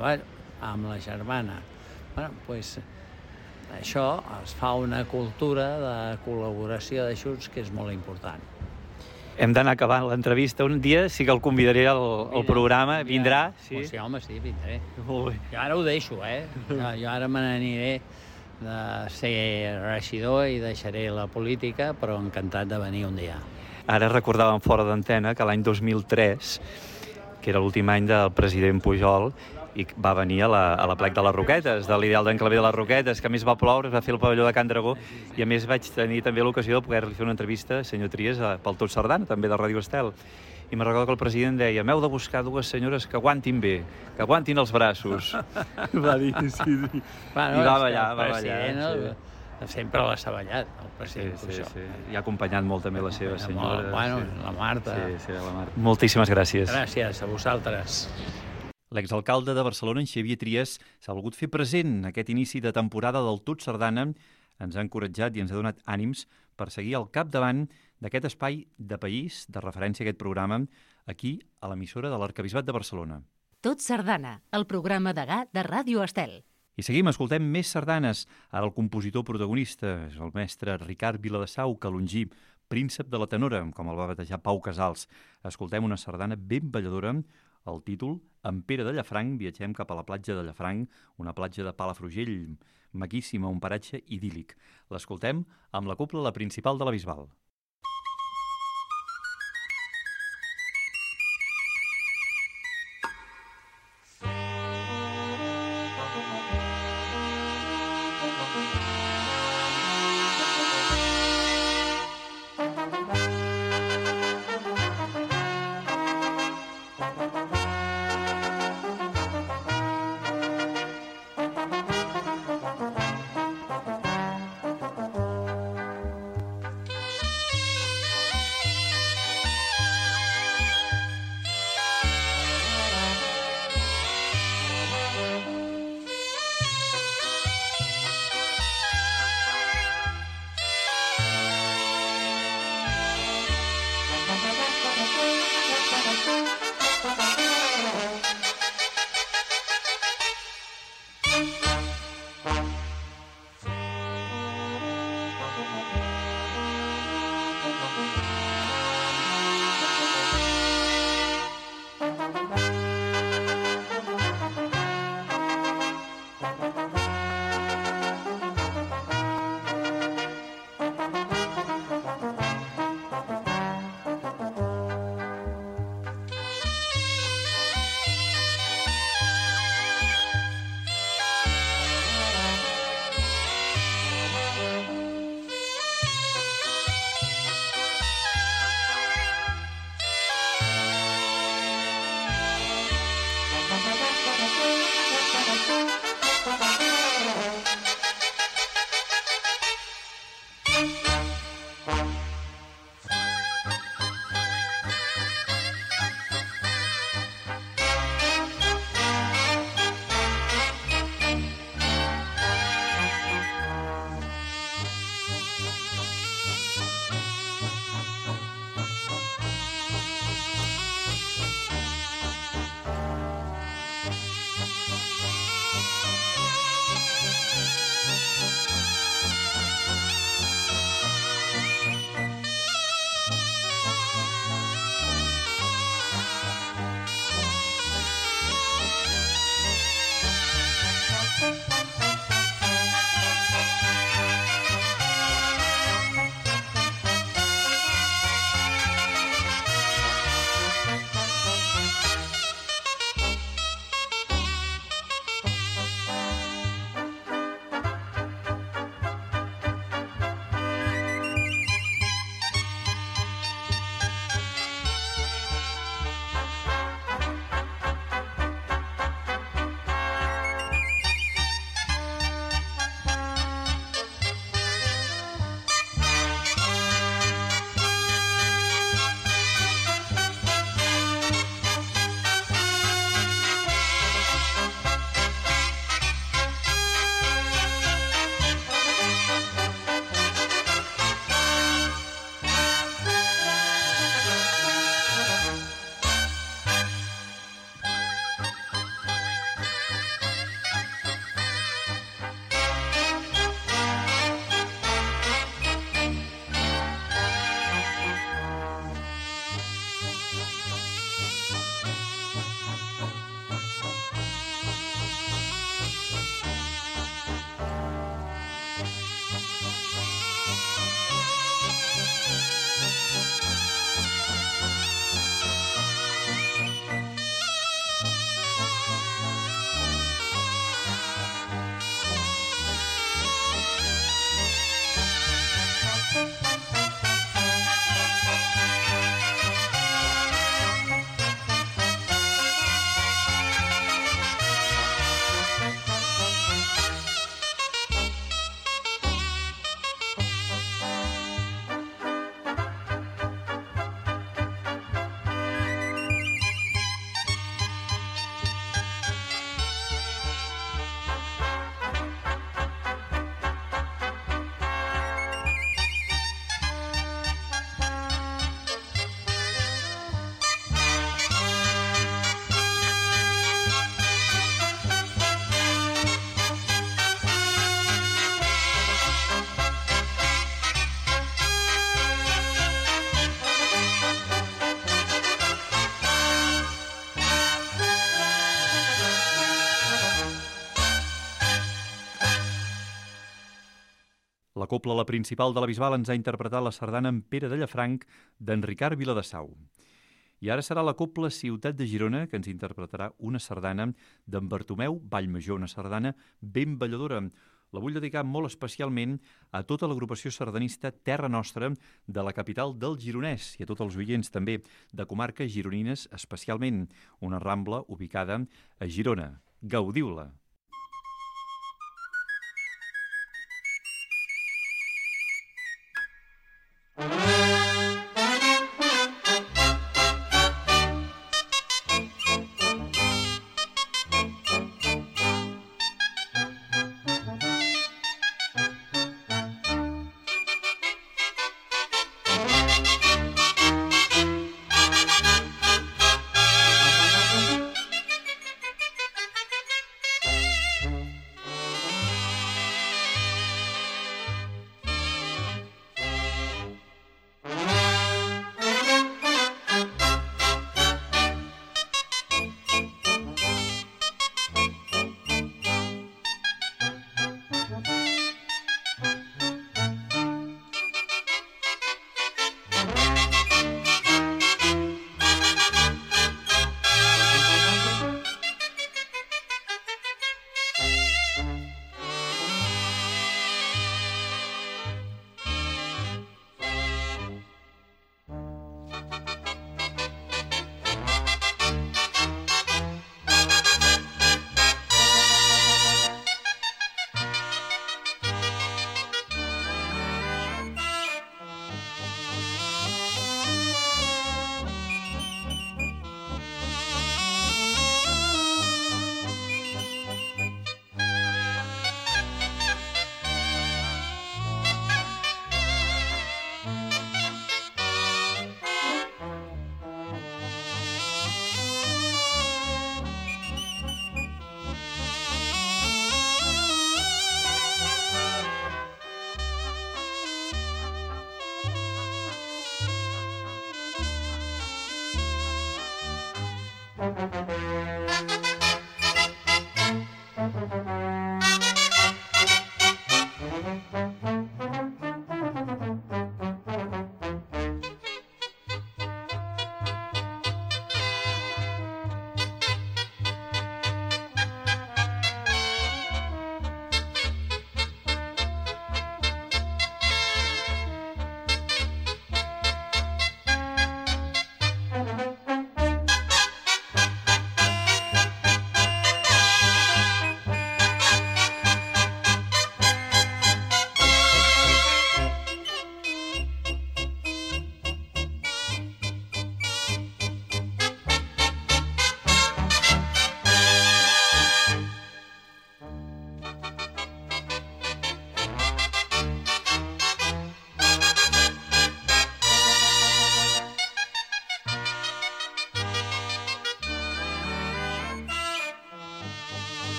Amb la germana. Bueno, doncs això es fa una cultura de col·laboració d'ajuts que és molt important. Hem d'anar acabant l'entrevista. Un dia sí que el convidaré al programa. Vindrà? Sí? Sí, home, sí, vindré. Molt bé. Jo ara ho deixo, Jo ara me n'aniré de ser regidor i deixaré la política, però encantat de venir un dia. Ara recordàvem fora d'antena que l'any 2003, que era l'últim any del president Pujol, i va venir a la plec de les Roquetes, de l'ideal d'enclaver de les Roquetes, que a més va ploure, es va fer el pavelló de Can Dragó, i a més vaig tenir també l'ocasió de poder-li fer una entrevista, senyor Trias, pel Tot Sardana, també de Ràdio Estel. I me'n recordo que el president deia, m'heu de buscar dues senyores que aguantin bé, que aguantin els braços. Va dir, sí. Bueno, I va ballar, el president sempre l'ha ballat, el president Pujol. Sí. I ha acompanyat molt també la seva senyora. Bueno, la Marta. Sí, la Marta. Moltíssimes gràcies. Gràcies a vosaltres. L'exalcalde de Barcelona, en Xavier Trias, s'ha volgut fer present aquest inici de temporada del Tot Sardana. Ens ha encoratjat i ens ha donat ànims per seguir al capdavant d'aquest espai de país, de referència a aquest programa, aquí a l'emissora de l'Arquebisbat de Barcelona. Tot Sardana, el programa degà de Ràdio Estel. I seguim, escoltem més sardanes. Ara el compositor protagonista és el mestre Ricard Viladesau, calongí, príncep de la tenora, com el va batejar Pau Casals. Escoltem una sardana ben balladora. El títol, En Pere de Llafranc, viatgem cap a la platja de Llafranc, una platja de Palafrugell, maquíssima, un paratge idíl·lic. L'escoltem amb la cobla La Principal de la Bisbal. La cobla La Principal de la Bisbal ens ha interpretat la sardana en Pere de Llafranc d'en Ricard Viladesau. I ara serà la cobla Ciutat de Girona que ens interpretarà una sardana d'en Bartomeu Vallmajor, una sardana ben balladora. La vull dedicar molt especialment a tota l'agrupació sardanista Terra Nostra de la capital del Gironès i a tots els oients també de comarques gironines, especialment una rambla ubicada a Girona. Gaudiu-la!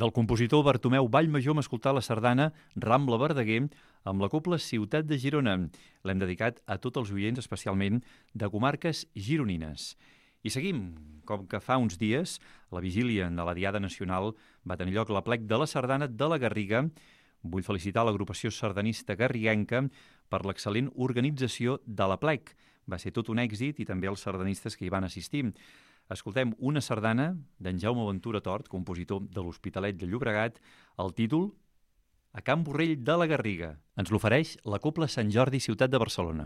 Del compositor Bartomeu Vallmajor hem escoltat la sardana Rambla Verdaguer amb la cobla Ciutat de Girona. L'hem dedicat a tots els oients, especialment de comarques gironines. I seguim, com que fa uns dies, a la vigília de la Diada Nacional, va tenir lloc l'aplec de la sardana de la Garriga. Vull felicitar l'agrupació sardanista garriguenca per l'excel·lent organització de l'aplec. Va ser tot un èxit i també els sardanistes que hi van assistir. Escoltem una sardana d'en Jaume Ventura Tort, compositor de l'Hospitalet de Llobregat, el títol A Can Borrell de la Garriga. Ens l'ofereix la cobla Sant Jordi, ciutat de Barcelona.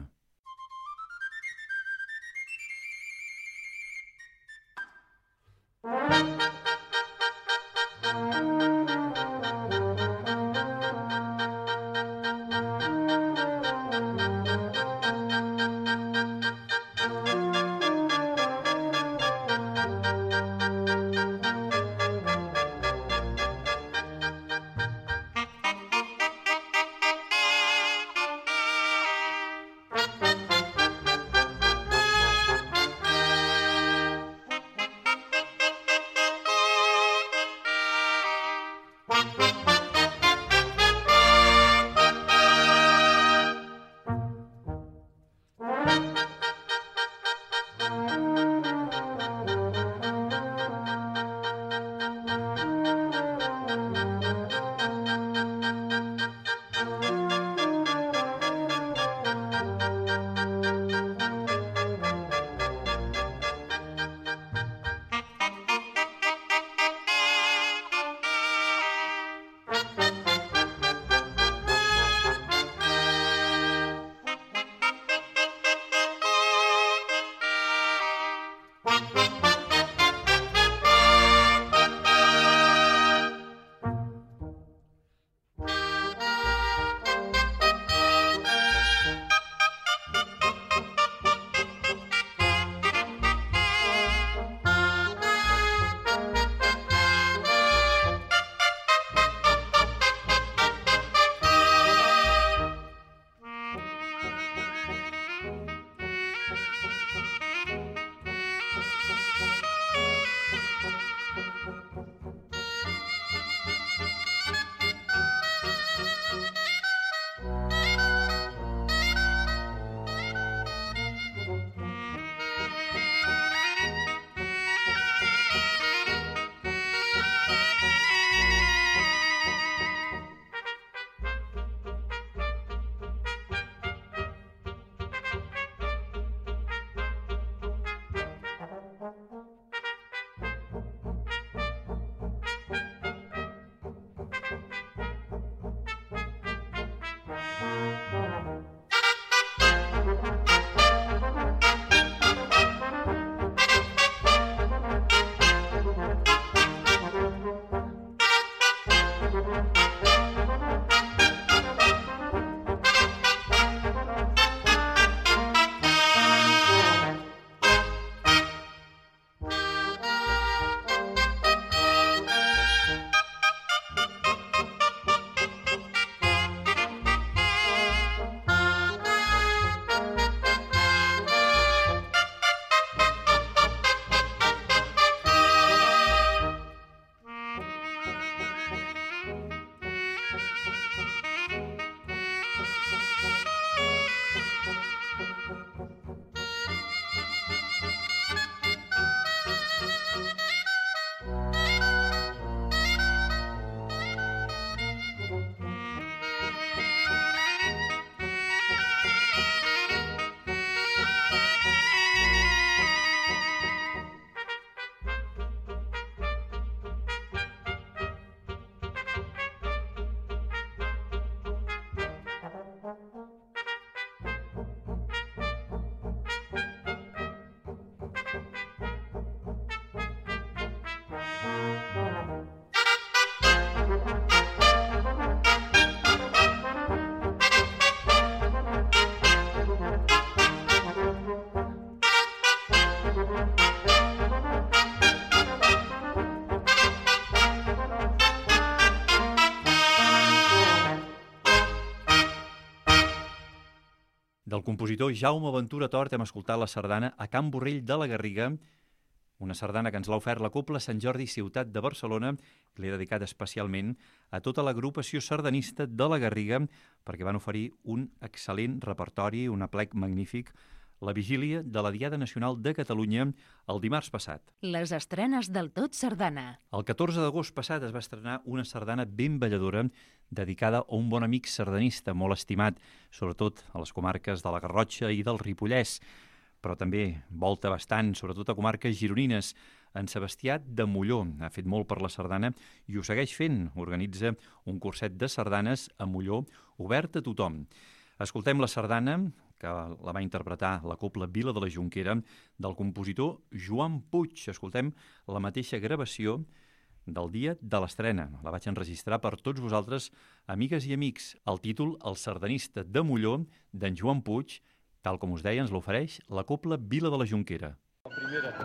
Del compositor Jaume Ventura Tort hem escoltat la sardana A Can Borrell de la Garriga Una sardana que ens l'ha ofert la Cobla Sant Jordi Ciutat de Barcelona, que l'he dedicat especialment a tota l'agrupació sardanista de la Garriga, perquè van oferir un excel·lent repertori, un aplec magnífic, la vigília de la Diada Nacional de Catalunya el dimarts passat. Les estrenes del Tot Sardana. El 14 d'agost passat es va estrenar una sardana ben balladora dedicada a un bon amic sardanista molt estimat, sobretot a les comarques de la Garrotxa i del Ripollès, però també volta bastant, sobretot a comarques gironines. En Sebastià de Molló ha fet molt per la sardana i ho segueix fent. Organitza un curset de sardanes a Molló obert a tothom. Escoltem la sardana, que la va interpretar la Cobla Vila de la Jonquera, del compositor Joan Puig. Escoltem la mateixa gravació del dia de l'estrena. La vaig enregistrar per tots vosaltres, amigues i amics. El títol, El sardanista de Molló, d'en Joan Puig, tal com us deia, ens l'ofereix la Cobla Vila de la Jonquera. La primera.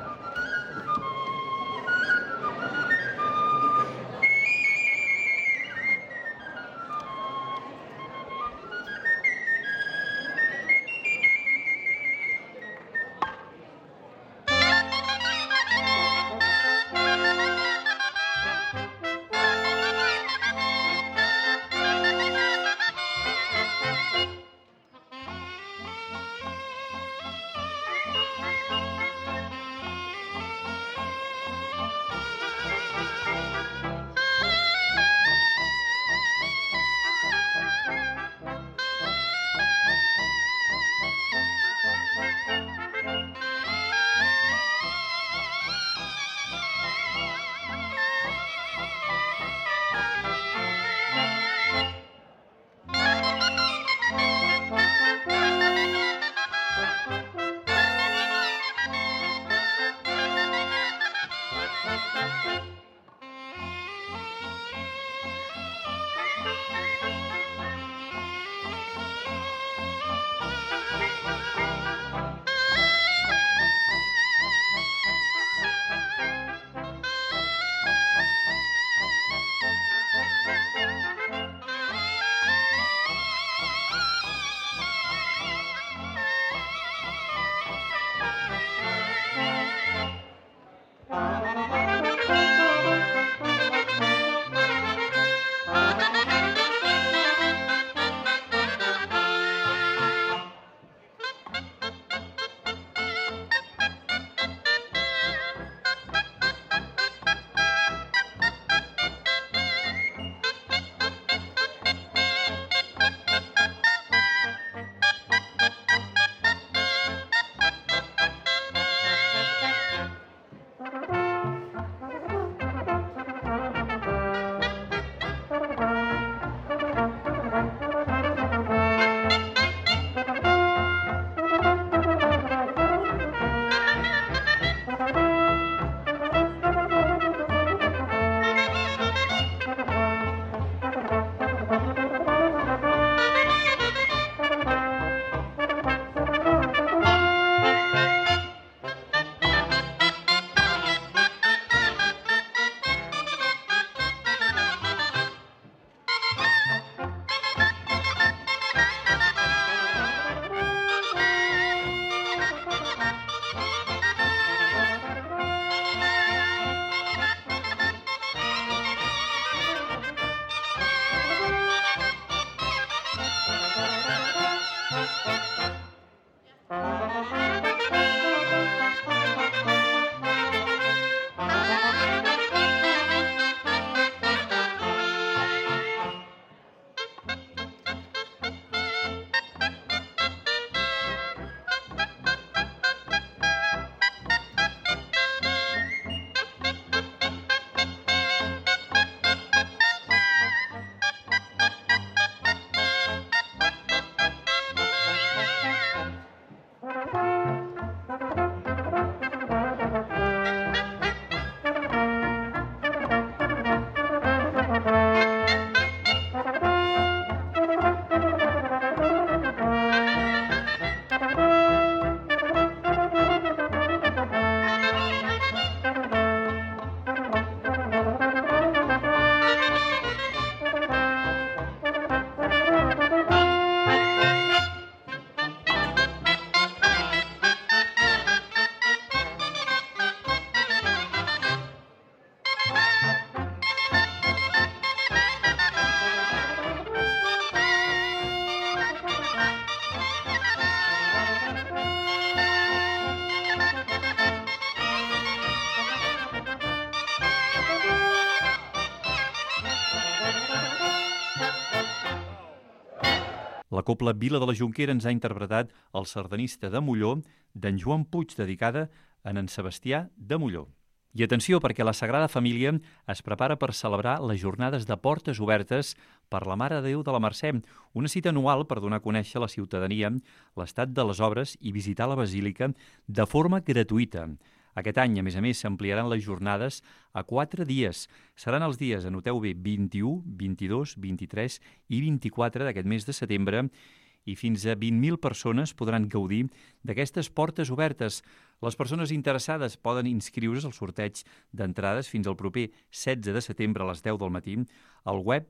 La Cobla Vila de la Jonquera ens ha interpretat el sardanista de Molló d'en Joan Puig, dedicada a en Sebastià de Molló. I atenció, perquè la Sagrada Família es prepara per celebrar les jornades de portes obertes per la Mare de Déu de la Mercè, una cita anual per donar a conèixer a la ciutadania l'estat de les obres i visitar la basílica de forma gratuïta. Aquest any, a més, s'ampliaran les jornades a 4 dies. Seran els dies, anoteu bé, 21, 22, 23 i 24 d'aquest mes de setembre, i fins a 20.000 persones podran gaudir d'aquestes portes obertes. Les persones interessades poden inscriure's al sorteig d'entrades fins al proper 16 de setembre a les 10 del matí al web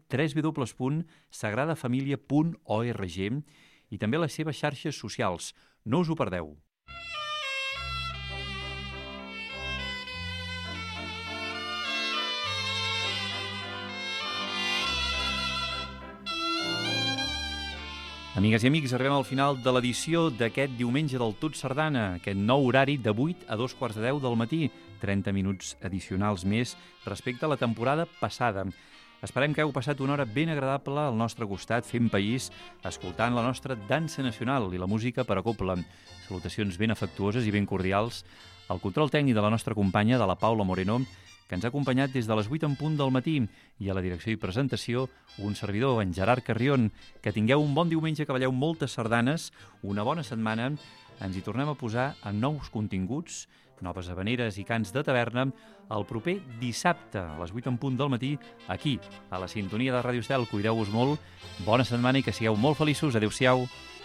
www.sagradafamilia.org i també a les seves xarxes socials. No us ho perdeu. Amigues i amics, arribem al final de l'edició d'aquest diumenge del Tot Sardana, aquest nou horari de 8 a 2:15 del matí, 30 minuts addicionals més respecte a la temporada passada. Esperem que heu passat una hora ben agradable al nostre costat, fent país, escoltant la nostra dansa nacional i la música per a cobla. Salutacions ben afectuoses i ben cordials al control tècnic de la nostra companya, de la Paula Moreno, que ens ha acompanyat des de les 8 en punt del matí, i a la direcció i presentació, un servidor, en Gerard Carrion. Que tingueu un bon diumenge, que balleu moltes sardanes, una bona setmana. Ens hi tornem a posar amb nous continguts, noves habaneres i cants de taverna, el proper dissabte, a les 8 en punt del matí, aquí, a la sintonia de Ràdio Estel. Cuideu-vos molt, bona setmana i que sigueu molt feliços. Adéu-siau.